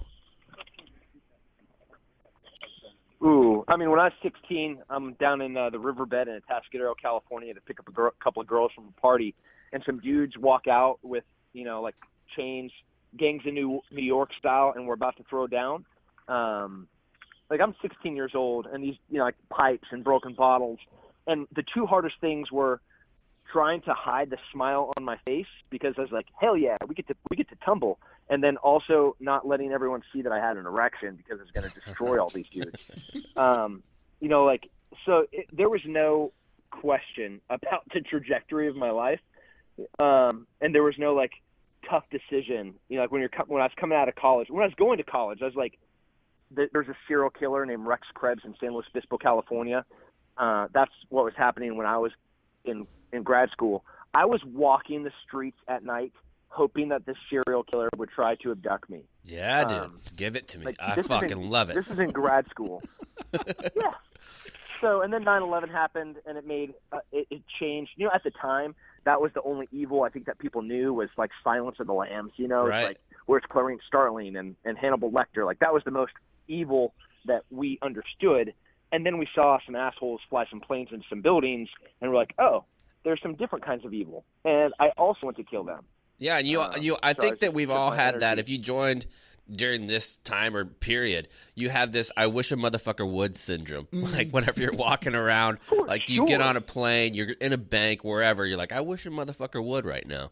Ooh, I mean, when I was sixteen, I'm down in uh, the riverbed in Atascadero, California, to pick up a girl, couple of girls from a party, and some dudes walk out with, you know, like chains, gangs of New New York style, and we're about to throw down. Um, like, I'm sixteen years old, and these, you know, like pipes and broken bottles, and the two hardest things were trying to hide the smile on my face, because I was like, hell yeah, we get to we get to tumble. And then also not letting everyone see that I had an erection, because it's going to destroy all these dudes. Um, you know, like, so it, there was no question about the trajectory of my life. Um, and there was no, like, tough decision. You know, like when you're when I was coming out of college, when I was going to college, I was like, there's a serial killer named Rex Krebs in San Luis Obispo, California. Uh, that's what was happening when I was in, in grad school. I was walking the streets at night hoping that this serial killer would try to abduct me. Yeah, dude. Um, Give it to me. like, I this is fucking in- love it. This is in grad school. Yeah. So, and then nine eleven happened, and it made uh, it, it changed. You know, at the time, that was the only evil I think that people knew was like Silence of the Lambs. You know, Right. it's like where it's Clarice Starling and, and Hannibal Lecter. Like, that was the most evil that we understood. And then we saw some assholes fly some planes into some buildings, and we're like, oh, there's some different kinds of evil. And I also want to kill them. Yeah, and you, Uh, you. I so think I that just we've put all my had that. energy- If you joined during this time or period, you have this "I wish a motherfucker would" syndrome. Like, whenever you're walking around, For like you get sure. on a plane, you're in a bank, wherever, you're like, "I wish a motherfucker would" right now.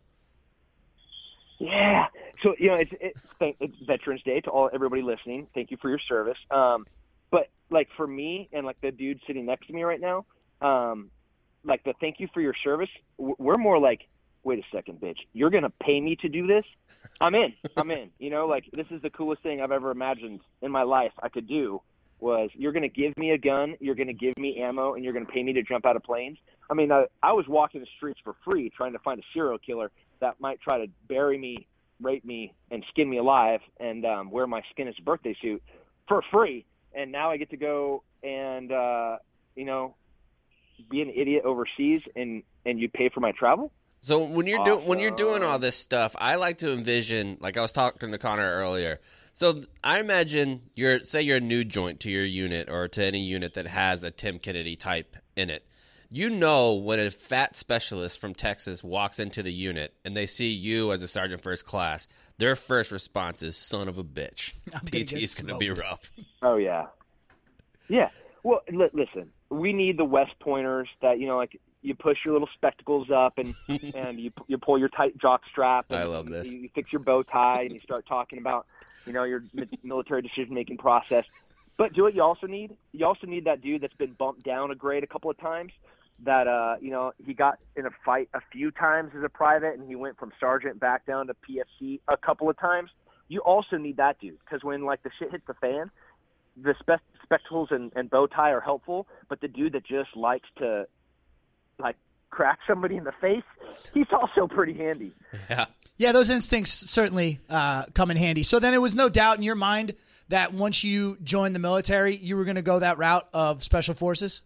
Yeah. So, you know, it's, it's, thank, it's Veterans Day to all everybody listening. Thank you for your service. Um, but, like, for me and, like, the dude sitting next to me right now, um, like, the thank you for your service, w- we're more like, wait a second, bitch. You're going to pay me to do this? I'm in. I'm in. You know, like, this is the coolest thing I've ever imagined in my life I could do was you're going to give me a gun, you're going to give me ammo, and you're going to pay me to jump out of planes. I mean, I, I was walking the streets for free trying to find a serial killer that might try to bury me, rape me, and skin me alive and um, wear my skin as a birthday suit for free. And now I get to go and, uh, you know, be an idiot overseas, and, and you pay for my travel? So when you're doing when you're doing all Awesome. this stuff, I like to envision, like I was talking to Connor earlier. So I imagine you're say you're a new joint to your unit or to any unit that has a Tim Kennedy type in it. You know, when a fat specialist from Texas walks into the unit and they see you as a sergeant first class, their first response is "son of a bitch." I'm gonna P T get is going to be smoked. rough. Oh, yeah. Yeah. Well, li- listen, we need the West Pointers that, you know, like you push your little spectacles up and, and you you pull your tight jock strap. And I love this. You, you fix your bow tie and you start talking about, you know, your mi- military decision-making process. But do what you also need? You also need that dude that's been bumped down a grade a couple of times. That uh, you know, he got in a fight a few times as a private, and he went from sergeant back down to P F C a couple of times. You also need that dude, because when like the shit hits the fan, the spe- spectacles and, and bow tie are helpful, but the dude that just likes to like crack somebody in the face, he's also pretty handy. Yeah, yeah, those instincts certainly uh, come in handy. So then it was no doubt in your mind that once you joined the military, you were going to go that route of special forces.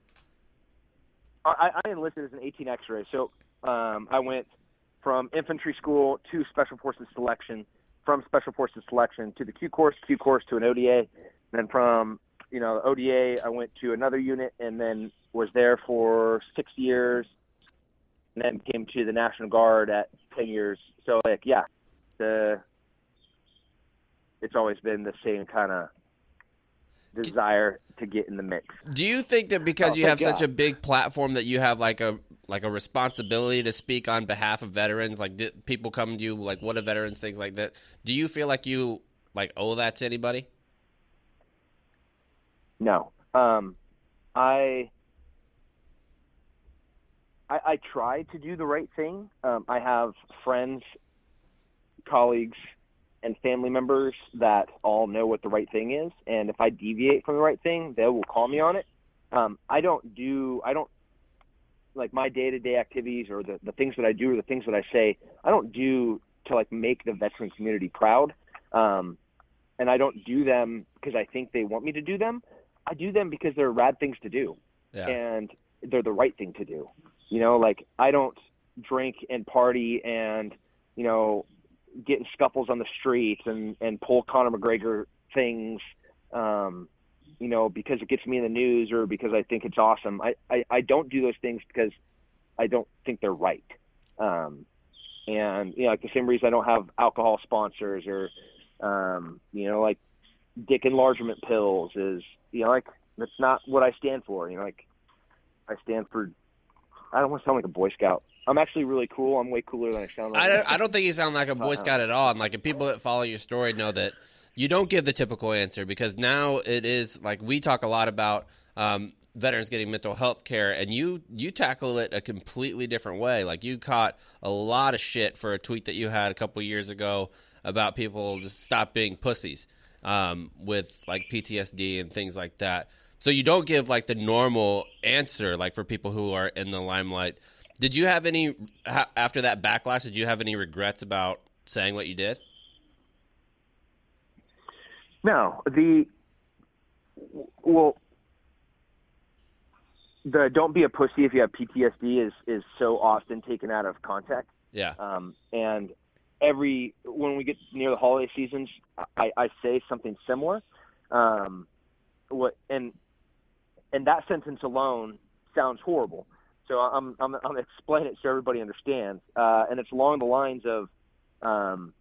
I, I enlisted as an eighteen X-ray, so um, I went from infantry school to Special Forces selection, from Special Forces selection to the Q course, Q course to an O D A, and then from you know O D A I went to another unit, and then was there for six years, and then came to the National Guard at ten years. So like yeah, the it's always been the same kind of desire to get in the mix. Do you think that because Oh, you thank have such God. a big platform that you have like a like a responsibility to speak on behalf of veterans? Like did people come to you like, what are veterans, things like that? Do you feel like you like owe that to anybody? No. Um, I, I I try to do the right thing. Um, I have friends, colleagues, and family members that all know what the right thing is, and if I deviate from the right thing, they will call me on it. Um, I don't do, I don't, like my day-to-day activities or the, the things that I do or the things that I say, I don't do to like make the veteran community proud. Um, and I don't do them because I think they want me to do them. I do them because they're rad things to do, Yeah. and they're the right thing to do. You know, like I don't drink and party and, you know, get in scuffles on the streets and, and pull Conor McGregor things, um, you know, because it gets me in the news or because I think it's awesome. I, I, I don't do those things because I don't think they're right. Um, and, you know, like the same reason I don't have alcohol sponsors or, um, you know, like dick enlargement pills is, you know, like that's not what I stand for. You know, like I stand for, I don't want to sound like a Boy Scout. I'm actually really cool. I'm way cooler than I sound like. I don't, I don't think you sound like a Boy Scout at all. And like, if people that follow your story know that you don't give the typical answer, because now it is like we talk a lot about um, veterans getting mental health care, and you you tackle it a completely different way. Like you caught a lot of shit for a tweet that you had a couple years ago about people just stop being pussies um, with like P T S D and things like that. So you don't give like the normal answer, like for people who are in the limelight. Did you have any, after that backlash, did you have any regrets about saying what you did? No, the, well, the don't be a pussy if you have P T S D is, is so often taken out of context. Yeah. Um, and every, when we get near the holiday seasons, I, I say something similar. Um, what, and, and that sentence alone sounds horrible. So I'm, I'm, I'm going to explain it so everybody understands. Uh, and it's along the lines of, um,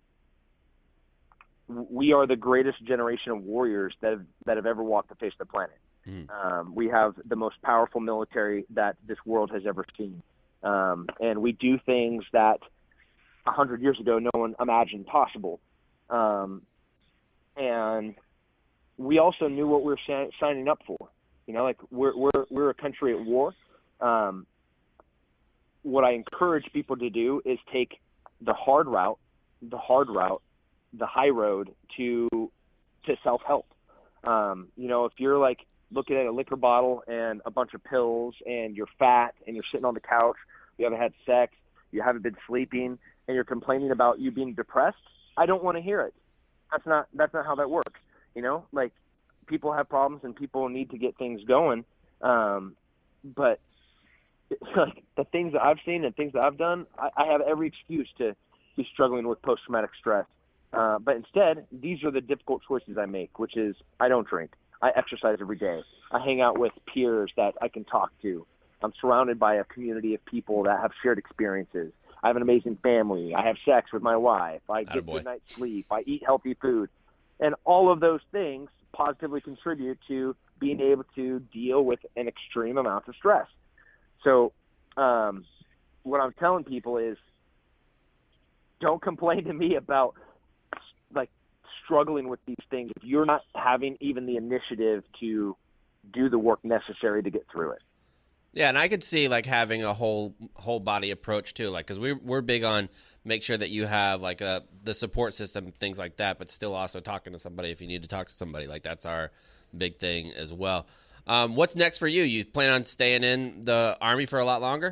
we are the greatest generation of warriors that have, that have ever walked the face of the planet. Mm. Um, we have the most powerful military that this world has ever seen. Um, and we do things that a hundred years ago no one imagined possible. Um, and we also knew what we were sa- signing up for. You know, like we're, we're, we're a country at war. Um, what I encourage people to do is take the hard route, the hard route, the high road to to self-help. Um, you know, if you're like looking at a liquor bottle and a bunch of pills and you're fat and you're sitting on the couch, you haven't had sex, you haven't been sleeping, and you're complaining about you being depressed, I don't want to hear it. That's not that's not how that works. You know, like people have problems and people need to get things going. Um, but like the things that I've seen and things that I've done, I, I have every excuse to be struggling with post-traumatic stress. Uh, but instead, these are the difficult choices I make, which is I don't drink. I exercise every day. I hang out with peers that I can talk to. I'm surrounded by a community of people that have shared experiences. I have an amazing family. I have sex with my wife. I get Attaboy. good night's sleep. I eat healthy food. And all of those things positively contribute to being able to deal with an extreme amount of stress. So um, what I'm telling people is don't complain to me about like struggling with these things if you're not having even the initiative to do the work necessary to get through it. Yeah, and I could see like having a whole whole body approach too, like because we we're big on make sure that you have like a the support system, things like that, but still also talking to somebody if you need to talk to somebody. Like that's our big thing as well. Um, what's next for you? You plan on staying in the Army for a lot longer?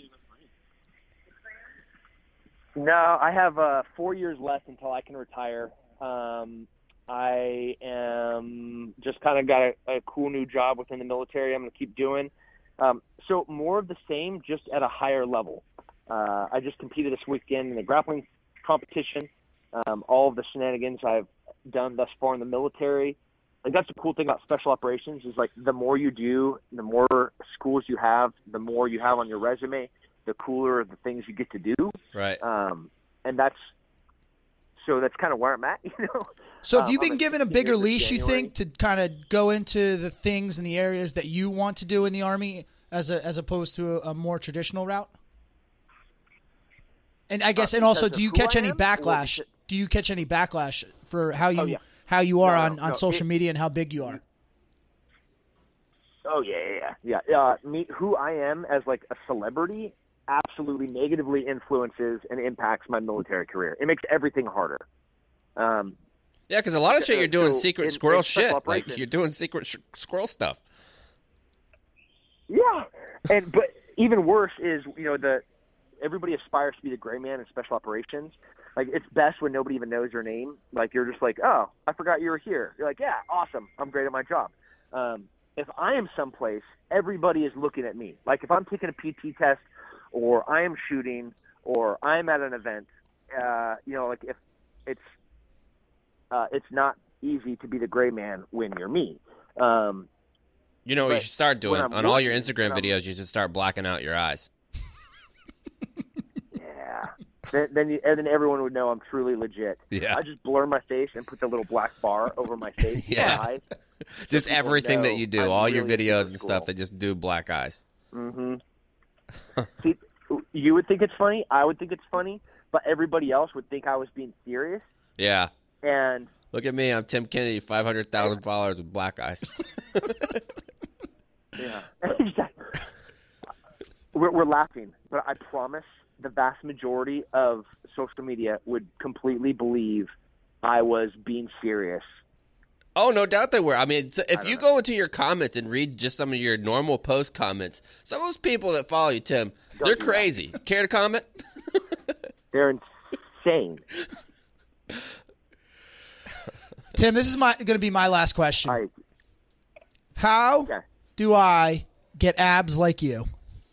No, I have uh, four years left until I can retire. Um, I am just kind of got a, a cool new job within the military I'm going to keep doing. Um, so more of the same, just at a higher level. Uh, I just competed this weekend in the grappling competition. Um, all of the shenanigans I've done thus far in the military. Like that's the cool thing about special operations is like the more you do, the more schools you have, the more you have on your resume, the cooler the things you get to do. Right. Um, and that's so that's kind of where I'm at, you know. So have you Um, I'm been given a senior bigger this leash, you January. think, to kind of go into the things and the areas that you want to do in the Army as a, as opposed to a, a more traditional route? And I guess, Uh, and also, because do you of who catch I any am, or backlash? because- Do you catch any backlash for how you Oh, yeah. how you are No, no, on, on no. social It- media and how big you are? Oh yeah, yeah, yeah. yeah. Uh, me, who I am as like a celebrity, absolutely negatively influences and impacts my military career. It makes everything harder. Um, Yeah, because a lot of shit you're doing So, secret in- squirrel in special shit. Like operations- you're doing secret sh- squirrel stuff. yeah, and but even worse is you know the everybody aspires to be the gray man in special operations. Like it's best when nobody even knows your name. Like you're just like, oh, I forgot you were here. You're like, yeah, awesome. I'm great at my job. Um, if I am someplace, everybody is looking at me. Like if I'm taking a P T test, or I am shooting, or I'm at an event, uh, you know, like if it's uh, it's not easy to be the gray man when you're me. Um, You know what you But should start doing? when I'm On all your working, Instagram when I'm- videos, you should start blacking out your eyes. yeah. then then, you, and then everyone would know I'm truly legit. Yeah. I just blur my face and put the little black bar over my face, Yeah. my eyes. Just people everything that know you do, I'm all your really a videos super and stuff, squirrel. they just do black eyes. Mm-hmm. See, you would think it's funny. I would think it's funny, but everybody else would think I was being serious. Yeah. And Look at me. I'm Tim Kennedy, five hundred thousand followers with black eyes. yeah, exactly. We're, we're laughing, but I promise the vast majority of social media would completely believe I was being serious. Oh, no doubt they were. I mean, so if don't you know. go into your comments and read just some of your normal post comments, some of those people that follow you, Tim, they're do that. crazy. Care to comment? They're insane. Tim, this is my going to be my last question. I How okay. do I get abs like you?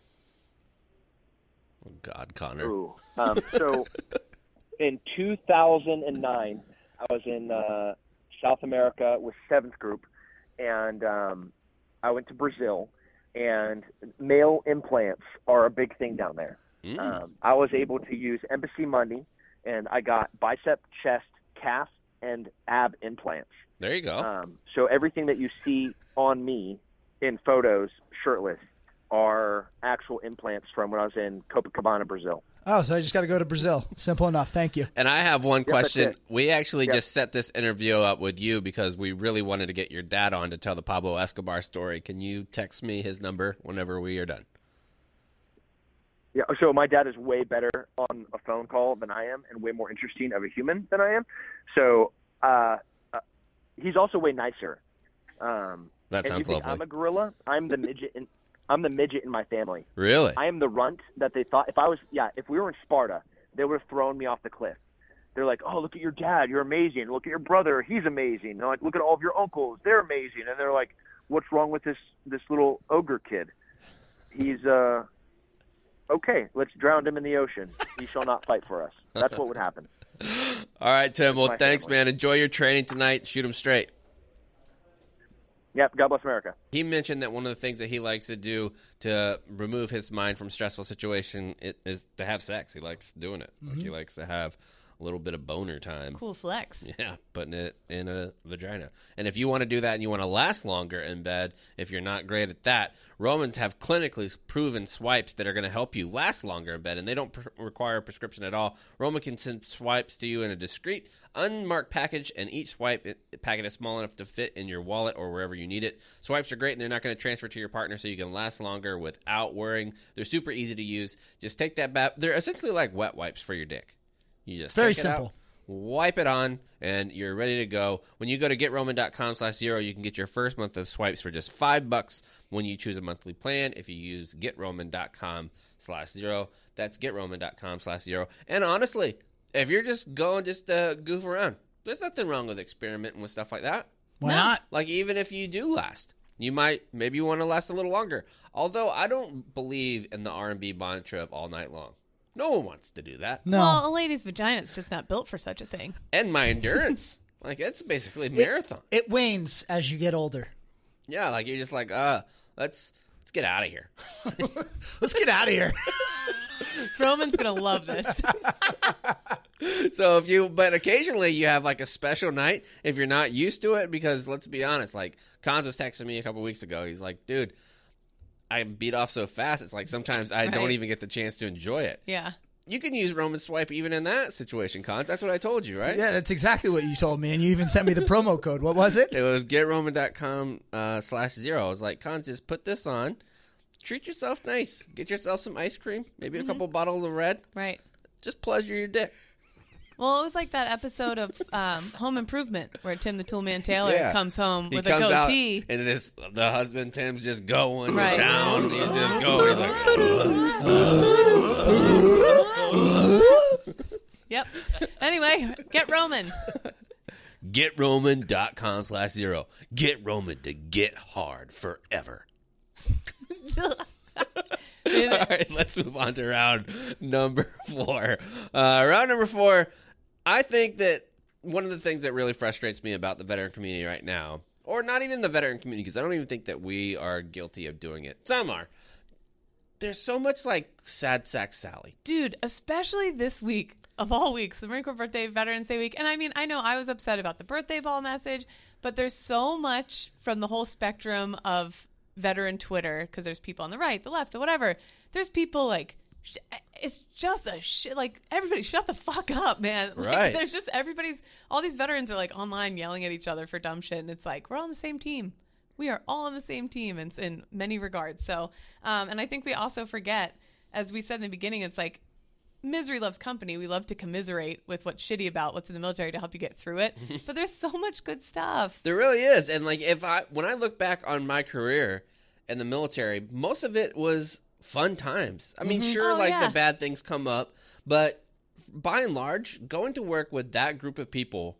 Oh, God, Connor. Ooh. Um, so in two thousand nine, I was in uh, South America with seventh Group, and um, I went to Brazil, and male implants are a big thing down there. Mm. Um, I was able to use embassy money, and I got bicep, chest, calf, and ab implants. There you go. Um, so everything that you see on me in photos, shirtless, are actual implants from when I was in Copacabana, Brazil. Oh, so I just got to go to Brazil. Simple enough. Thank you. And I have one that's question. it. We actually Yep. just set this interview up with you because we really wanted to get your dad on to tell the Pablo Escobar story. Can you text me his number whenever we are done? Yeah, so my dad is way better on a phone call than I am, and way more interesting of a human than I am. So uh, uh, he's also way nicer. Um, That and you sounds think lovely. I'm a gorilla? I'm the midget. In, I'm the midget in my family. Really? I am the runt that they thought if I was yeah if we were in Sparta, they would have thrown me off the cliff. They're like, oh, look at your dad, you're amazing. Look at your brother, he's amazing. They're like, look at all of your uncles, they're amazing. And they're like, what's wrong with this this little ogre kid? He's uh okay. Let's drown him in the ocean. He shall not fight for us. That's what would happen. All right, Tim. Well, my thanks, family. man. Enjoy your training tonight. Shoot him straight. Yep. God bless America. He mentioned that one of the things that he likes to do to remove his mind from stressful situation i- is to have sex. He likes doing it. Like he likes to have a little bit of boner time. Cool flex. Yeah, putting it in a vagina. And if you want to do that and you want to last longer in bed, if you're not great at that, Romans have clinically proven swipes that are going to help you last longer in bed, and they don't pr- require a prescription at all. Roman can send swipes to you in a discreet, unmarked package, and each swipe it, packet is small enough to fit in your wallet or wherever you need it. Swipes are great, and they're not going to transfer to your partner, so you can last longer without worrying. They're super easy to use. Just take that bath. They're essentially like wet wipes for your dick. You just Very take it simple. out, wipe it on, and you're ready to go. When you go to getroman.com slash zero, you can get your first month of swipes for just five bucks when you choose a monthly plan. If you use getroman.com slash zero, that's getroman.com slash zero. And honestly, if you're just going just to goof around, there's nothing wrong with experimenting with stuff like that. Why No. not? Like, even if you do last, you might, maybe you want to last a little longer. Although I don't believe in the R and B mantra of all night long. No one wants to do that. No. Well, a lady's vagina is just not built for such a thing. And my endurance, like, it's basically a marathon. It wanes as you get older. Yeah, like, you're just like, uh, let's let's get out of here. Let's get out of here. Roman's gonna love this. So if you, but occasionally you have like a special night if you're not used to it, because let's be honest, like, Cons was texting me a couple weeks ago. He's like, dude, I beat off so fast. It's like sometimes I Right. don't even get the chance to enjoy it. Yeah. You can use Roman Swipe even in that situation, Cons. That's what I told you, right? Yeah, that's exactly what you told me, and you even sent me the promo code. What was it? It was getroman.com uh, slash zero. I was like, Cons, just put this on. Treat yourself nice. Get yourself some ice cream, maybe a couple bottles of red. Right. Just pleasure your dick. Well, it was like that episode of um, Home Improvement where Tim the Toolman Taylor Yeah. comes home He with comes a goatee. out, and this, the husband, Tim's just going Right. to town. He's just going. He's like, Yep. Anyway, get Roman. getroman.com slash zero. Get Roman to get hard forever. All right, let's move on to round number four. Uh, round number four, I think that one of the things that really frustrates me about the veteran community right now, or not even the veteran community, because I don't even think that we are guilty of doing it. Some are. There's so much like sad sack Sally. Dude, especially this week of all weeks, the Marine Corps Birthday Veterans Day week. And I mean, I know I was upset about the birthday ball message, but there's so much from the whole spectrum of veteran Twitter, because there's people on the right, the left, the whatever. There's people like, sh- it's just a shit. Like, everybody shut the fuck up, man. Like, Right. There's just everybody's, all these veterans are like online yelling at each other for dumb shit. And it's like, we're all on the same team. We are all on the same team in, in many regards. So, um, and I think we also forget, as we said in the beginning, it's like, misery loves company. We love to commiserate with what's shitty about what's in the military to help you get through it. But there's so much good stuff. There really is. And like, if I, when I look back on my career in the military, most of it was fun times. I mean, sure, Oh, like yeah. the bad things come up, but by and large, going to work with that group of people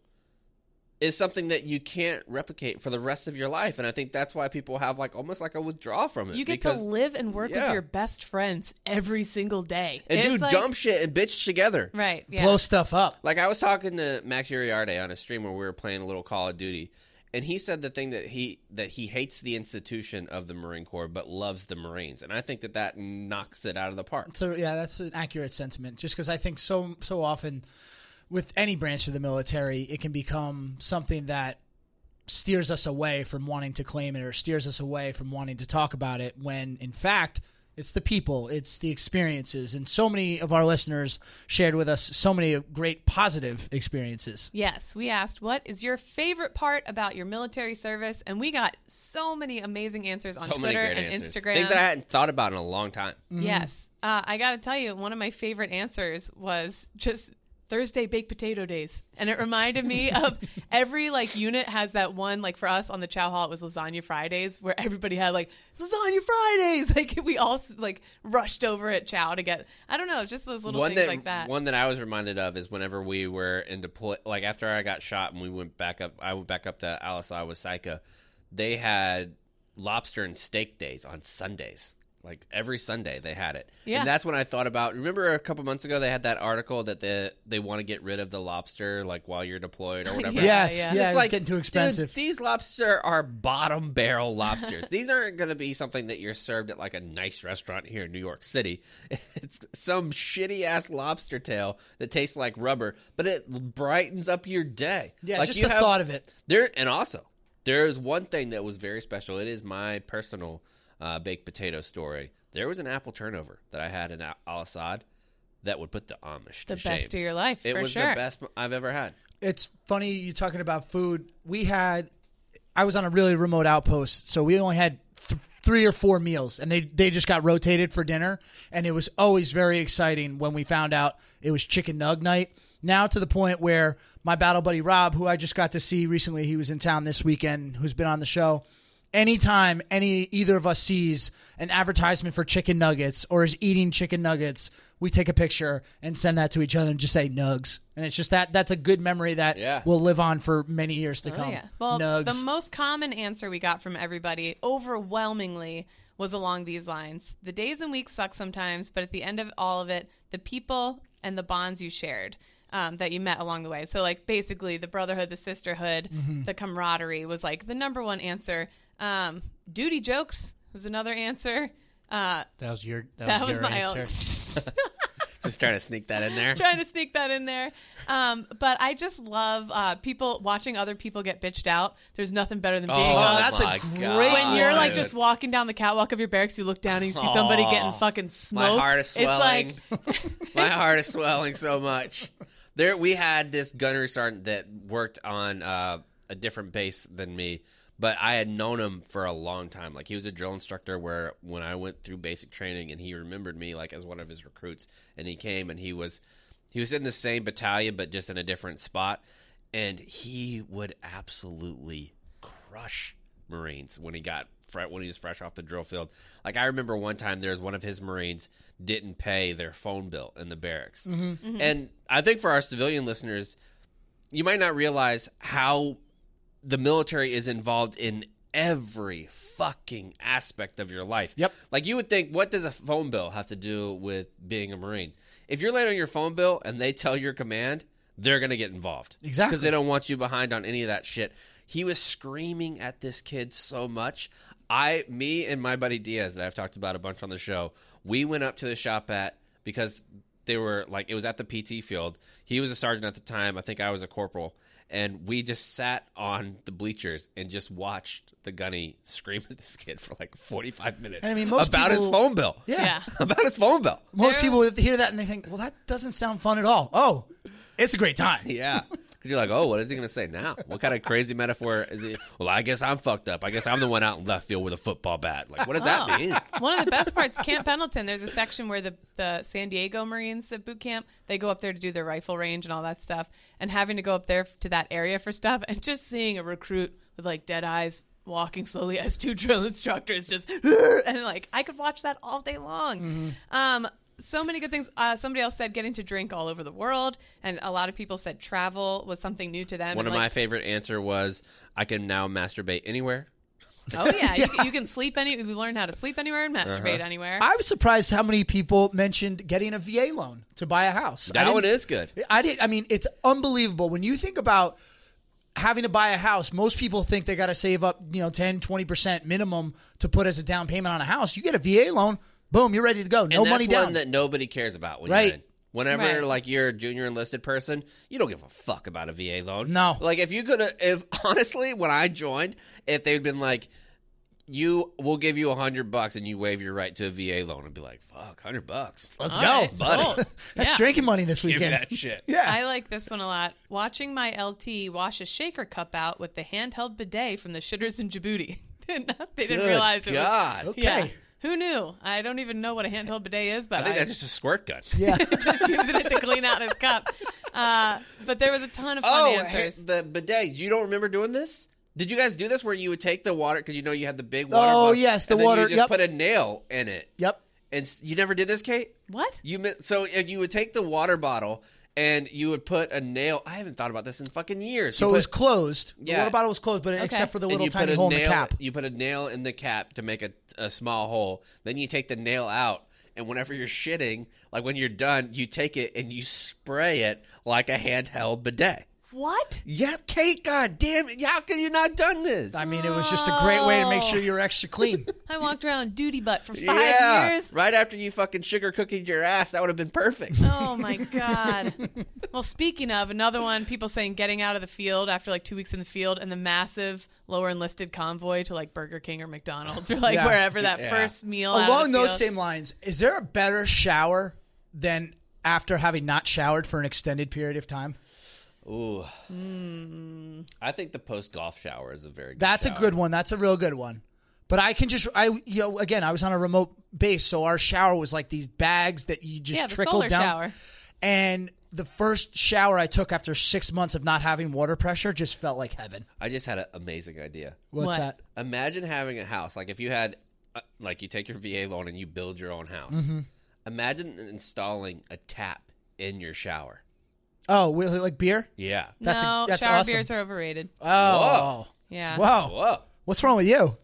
is something that you can't replicate for the rest of your life. And I think that's why people have like almost like a withdrawal from it. You get because, to live and work yeah. with your best friends every single day. and It's do like- dumb shit and bitch together. Right. Yeah. Blow stuff up. Like, I was talking to Max Uriarte on a stream where we were playing a little Call of Duty, and he said the thing that he that he hates the institution of the Marine Corps but loves the Marines, and I think that that knocks it out of the park. So yeah, that's an accurate sentiment. Just because I think so so often with any branch of the military, it can become something that steers us away from wanting to claim it or steers us away from wanting to talk about it, when in fact it's the people, it's the experiences. And so many of our listeners shared with us so many great positive experiences. Yes, we asked, what is your favorite part about your military service? And we got so many amazing answers on So many Twitter great and answers. Instagram. Things that I hadn't thought about in a long time. Yes. Uh, I got to tell you, one of my favorite answers was just Thursday baked potato days. And it reminded me of every like unit has that one, like for us on the Chow Hall, it was Lasagna Fridays, where everybody had like Lasagna Fridays. Like we all like rushed over at Chow to get, I don't know, just those little One things that, like that. one that I was reminded of is whenever we were in deploy, like after I got shot and we went back up, I went back up to Al Asad with Saika, they had lobster and steak days on Sundays. Like every Sunday they had it. Yeah. And that's when I thought about, remember a couple months ago they had that article that they, they want to get rid of the lobster like while you're deployed or whatever. Yeah, yes, yeah. yeah, It's it's like, getting too expensive. Dude, these lobster are bottom barrel lobsters. These aren't going to be something that you're served at like a nice restaurant here in New York City. It's some shitty ass lobster tail that tastes like rubber, but it brightens up your day. yeah, like just you the have- thought of it. There and also there's one thing that was very special. It is my personal uh, baked potato story. There was an apple turnover that I had in Al Assad that would put the Amish The to shame. best of your life, It for was sure. the best I've ever had. It's funny you talking about food. We had, I was on a really remote outpost, so we only had th- three or four meals, and they they just got rotated for dinner, and it was always very exciting when we found out it was chicken nug night. Now to the point where my battle buddy Rob, who I just got to see recently, he was in town this weekend, who's been on the show. Anytime any either of us sees an advertisement for chicken nuggets or is eating chicken nuggets, we take a picture and send that to each other and just say nugs. And it's just that that's a good memory that Yeah. will live on for many years to Oh, come. yeah. Well, nugs. the most common answer we got from everybody overwhelmingly was along these lines. The days and weeks suck sometimes, but at the end of all of it, the people and the bonds you shared. Um, that you met along the way. So, like, basically, the brotherhood, the sisterhood, Mm-hmm. the camaraderie was, like, the number one answer. Um, duty jokes was another answer. Uh, That was your that, that was, was your my answer. own. Just trying to sneak that in there. Trying to sneak that in there. Um, but I just love uh, people watching other people get bitched out. There's nothing better than being Oh, on that's a my great God, when you're like dude. just walking down the catwalk of your barracks, you look down and you see somebody Oh, getting fucking smoked. My heart is It's swelling. like My heart is swelling so much. There, we had this gunnery sergeant that worked on uh, a different base than me, but I had known him for a long time. Like he was a drill instructor. Where when I went through basic training, and he remembered me like as one of his recruits, and he came and he was he was in the same battalion, but just in a different spot, and he would absolutely crush Marines when he got when he was fresh off the drill field. Like I remember one time there was one of his Marines didn't pay their phone bill in the barracks. Mm-hmm. And I think for our civilian listeners, you might not realize how the military is involved in every fucking aspect of your life. Yep. Like you would think, what does a phone bill have to do with being a Marine? If you're late on your phone bill and they tell your command, they're going to get involved. Exactly. Because they don't want you behind on any of that shit. He was screaming at this kid so much. I, me and my buddy Diaz that I've talked about a bunch on the show, we went up to the shop at, because they were like, it was at the P T field. He was a sergeant at the time. I think I was a corporal. And we just sat on the bleachers and just watched the gunny scream at this kid for like forty-five minutes I mean, most about people- his phone bill. Yeah. yeah. About his phone bill. Most There- people hear that and they think, well, that doesn't sound fun at all. Oh, it's a great time. Yeah. Because you're like, oh, what is he going to say now? What kind of crazy metaphor is he? Well, I guess I'm fucked up. I guess I'm the one out in left field with a football bat. Like, what does that Oh. mean? One of the best parts, Camp Pendleton, there's a section where the, the San Diego Marines at boot camp, they go up there to do their rifle range and all that stuff. And having to go up there to that area for stuff and just seeing a recruit with like dead eyes walking slowly as two drill instructors just, and like, I could watch that all day long. Mm-hmm. Um, so many good things. Uh, somebody else said getting to drink all over the world. And a lot of people said travel was something new to them. One and of my like, favorite answer was, I can now masturbate anywhere. oh yeah, You, can- you can sleep any, you learn how to sleep anywhere and masturbate Uh-huh. anywhere. I was surprised how many people mentioned getting a V A loan to buy a house. I That didn't- one is good. I did. I mean, it's unbelievable when you think about having to buy a house. Most people think they got to save up, you know, ten, twenty percent minimum to put as a down payment on a house. You get a V A loan, boom, you're ready to go. No and that's money one down. that nobody cares about when Right. you're in. Whenever Right. like you're a junior enlisted person, you don't give a fuck about a V A loan. No. Like if you could have, if honestly, when I joined, if they'd been like, you will give you a hundred bucks and you waive your right to a V A loan, I'd be like, fuck, hundred bucks. Let's All go. right, buddy. sold. That's Yeah. drinking money this Give me weekend. that shit. Yeah. I like this one a lot. Watching my L T wash a shaker cup out with the handheld bidet from the shitters in Djibouti. they didn't Good realize it God. was. Okay. Yeah. Who knew? I don't even know what a handheld bidet is, but I think that's just a squirt gun. Yeah. just using it to clean out his cup. Uh, but there was a ton of fun Oh, answers. hey, the bidets. You don't remember doing this? Did you guys do this where you would take the water because you know you had the big water? Oh, bottle, yes, the and then water- You just yep. put a nail in it. Yep. And s- you never did this, Kate? What? You mi- so if you would take the water bottle and you would put a nail. I haven't thought about this in fucking years. So You it put- was closed. The Yeah. water bottle was closed, but except for the and little you tiny put a hole in nail, the cap. You put a nail in the cap to make a, a small hole. Then you take the nail out, and whenever you're shitting, like when you're done, you take it and you spray it like a handheld bidet. What? Yeah, Kate, god damn it. How can you not done this? I mean, it was just a great way to make sure you were extra clean. I walked around duty butt for five yeah, years. right after you fucking sugar cookied your ass, that would have been perfect. Oh my god. Well, speaking of another one, people saying getting out of the field after like two weeks in the field, and the massive lower enlisted convoy to like Burger King or McDonald's or like Yeah. wherever that Yeah. first meal. out of Along the those field. same lines, is there a better shower than after having not showered for an extended period of time? Ooh. Mm. I think the post golf shower is a very good That's shower. a good one. That's a real good one. But I can just, I you know, again, I was on a remote base, so our shower was like these bags that you just Yeah, the trickled solar down. shower. And the first shower I took after six months of not having water pressure just felt like heaven. I just had an amazing idea. What's What? that? Imagine having a house. Like if you had, uh, like you take your V A loan and you build your own house. Mm-hmm. Imagine installing a tap in your shower. Oh, really, like beer? Yeah. That's a- no, that's shower awesome. beers are overrated. Oh, Whoa. Yeah. Whoa. Whoa. What's wrong with you?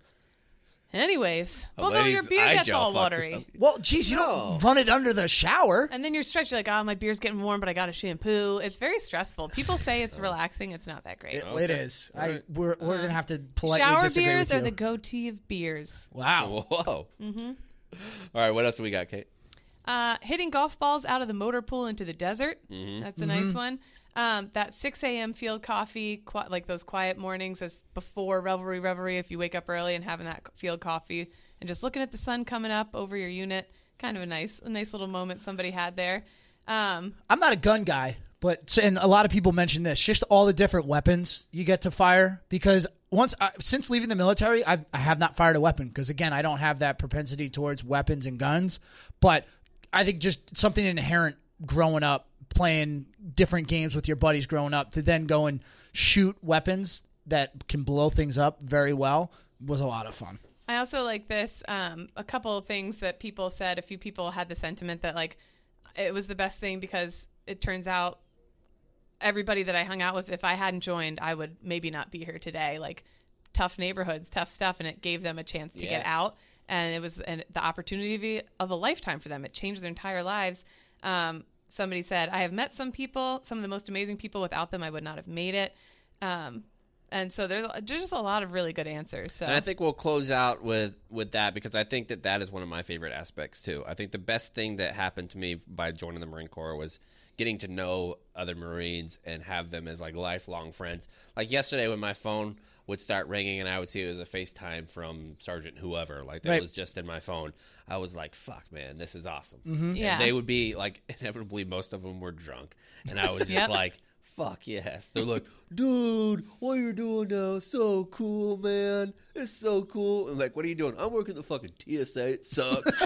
Anyways, A well, no, your lady's beer eye gets gel all fucks watery. up. Well, geez, you No. don't run it under the shower. And then you're stretched. You're like, oh, my beer's getting warm, but I got a shampoo. It's very stressful. People say it's relaxing. It's not that great. It, Okay. it is. All I right. we're we're gonna have to politely Shower disagree beers with are you. the go-to of beers. Wow. Whoa. Mm-hmm. All right. What else do we got, Kate? Uh, hitting golf balls out of the motor pool into the desert. Mm-hmm. That's a nice one. Um, that six a.m. field coffee, qui- like those quiet mornings as before Revelry Revelry, if you wake up early and having that field coffee and just looking at the sun coming up over your unit. Kind of a nice, a nice little moment somebody had there. Um, I'm not a gun guy, but and a lot of people mention this, just all the different weapons you get to fire. Because once I, since leaving the military, I've, I have not fired a weapon because again, I don't have that propensity towards weapons and guns. But I think just something inherent growing up, playing different games with your buddies growing up, to then go and shoot weapons that can blow things up very well was a lot of fun. I also like this. Um, a couple of things that people said. A few people had the sentiment that like it was the best thing because it turns out everybody that I hung out with, if I hadn't joined, I would maybe not be here today. Like tough neighborhoods, tough stuff, and it gave them a chance to Yeah. get out, and it was an, the opportunity of a lifetime for them. It changed their entire lives. Um, somebody said, "I have met some people, some of the most amazing people. Without them, I would not have made it." Um, And so there's, there's just a lot of really good answers. So And I think we'll close out with, with that because I think that that is one of my favorite aspects too. I think the best thing that happened to me by joining the Marine Corps was getting to know other Marines and have them as like lifelong friends. Like yesterday when my phone would start ringing and I would see it was a FaceTime from Sergeant whoever, like that Right. was just in my phone. I was like, fuck, man, this is awesome. Mm-hmm. Yeah. And they would be like, inevitably, most of them were drunk. And I was just Yep. like, fuck yes. They're like, dude, what you're doing now, so cool, man. It's so cool. I'm like, what are you doing? I'm working the fucking T S A. It sucks.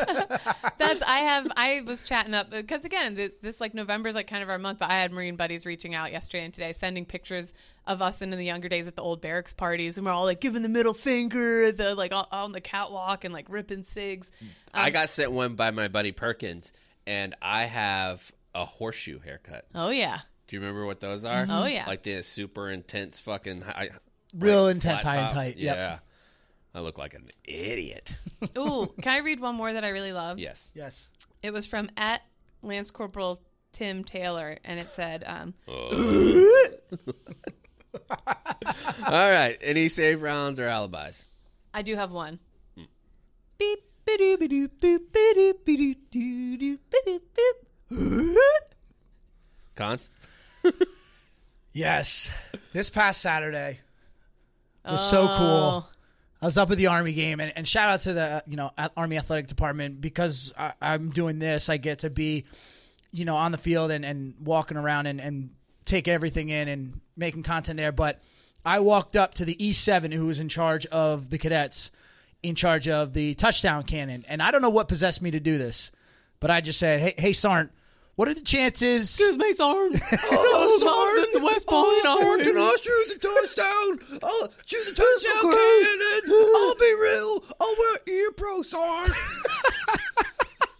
That's I have I was chatting up because again this, this like November is like kind of our month, but I had Marine buddies reaching out yesterday and today sending pictures of us in the younger days at the old barracks parties, and we're all like giving the middle finger, the like all, on the catwalk and like ripping cigs. I Um, got sent one by my buddy Perkins, and I have a horseshoe haircut. Oh yeah, Do you remember what those are? Oh, yeah. Like the super intense fucking high, Real like, intense, flat high and top. tight. Yep. Yeah. I look like an idiot. ooh, can I read one more that I really loved? Yes. Yes. It was from at Lance Corporal Tim Taylor, and it said, um, All right. Any safe rounds or alibis? I do have one. Hmm. Beep, ba-doo, ba-doo, boop, ba-doo, ba-doo, doo, doo, ba-doo, boop. Cons? Yes. This past Saturday was so cool. Oh. I was up at the Army game, and, and shout out to the you know Army Athletic Department because I, I'm doing this. I get to be, you know, on the field and, and walking around and, and take everything in and making content there. But I walked up to the E seven, who was in charge of the cadets, in charge of the touchdown cannon, and I don't know what possessed me to do this, but I just said, "Hey, hey, Sarn, what are the chances?" Excuse me, Sarn. Oh, Sarn, West Point. Sarn, can I shoot the touchdown? I'll shoot the touchdown cannon. I'll be real. I'll wear ear pro, Sarn.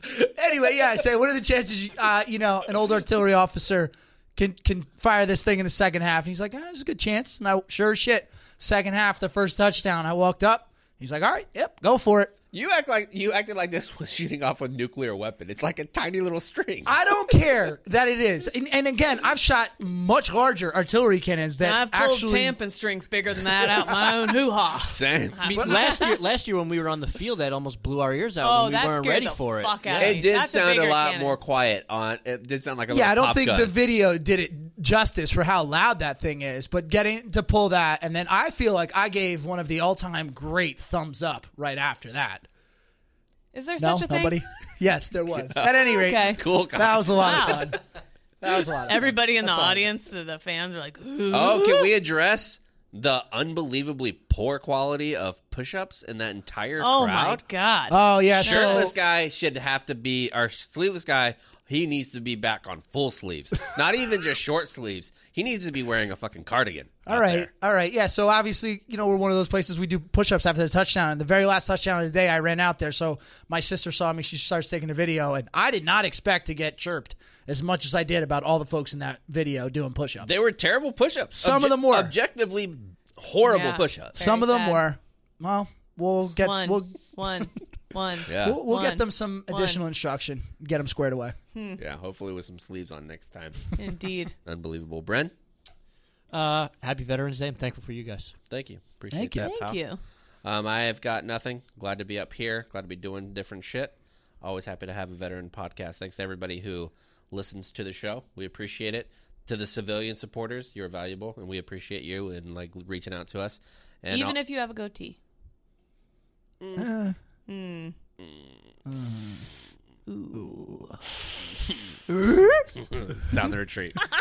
Anyway, yeah, I say, what are the chances, you, uh, you know, an old artillery officer can can fire this thing in the second half? And he's like, oh, there's a good chance. And I, sure as shit, second half, the first touchdown, I walked up. He's like, all right, yep, go for it. You act like you acted like this was shooting off with nuclear weapon. It's like a tiny little string. I don't care that it is. And, and again, I've shot much larger artillery cannons that I've pulled actually. tampon strings bigger than that out my own hoo-ha. Same. I mean, last year, last year when we were on the field, that almost blew our ears out Oh, when we that weren't scared ready the for it. fuck out It of me. did That's sound a, bigger lot cannon. more quiet on. It did sound like a Yeah, I little don't pop think gun. the video did it justice for how loud that thing is, but getting to pull that, and then I feel like I gave one of the all-time great thumbs up right after that. Is there No, such a thing? nobody? Yes, there was. At any rate, Okay. Cool. that was a lot Wow. of fun. That was a lot of fun. Everybody in the That's all. audience, the fans are like, ooh. Oh, can we address the unbelievably poor quality of push-ups in that entire Oh, crowd? my God. Oh, yeah. So, Shirtless guy should have to be, or sleeveless guy, he needs to be back on full sleeves. Not even just short sleeves. He needs to be wearing a fucking cardigan. all out right. there. All right. Yeah, so obviously, you know, we're one of those places we do push-ups after the touchdown. And the very last touchdown of the day, I ran out there. So my sister saw me. She starts taking a video. And I did not expect to get chirped as much as I did about all the folks in that video doing push-ups. They were terrible push-ups. Some of them were. Objectively horrible Yeah. push-ups. Some of them sad. were. Well, we'll get One, we'll one, one. Yeah. we'll, we'll One. get them some One. additional instruction. Get them squared away. Yeah, hopefully with some sleeves on next time. Indeed. Unbelievable. Bren, Uh, happy Veterans Day. I'm thankful for you guys. thank you. Appreciate Thank you. that, Thank pal. you. Um, I have got nothing. Glad to be up here. Glad to be doing different shit. Always happy to have a veteran podcast. Thanks to everybody who listens to the show. We appreciate it. To the civilian supporters, you're valuable, and we appreciate you and like reaching out to us. And Even I'll- if you have a goatee. Uh, Mm. sound the retreat.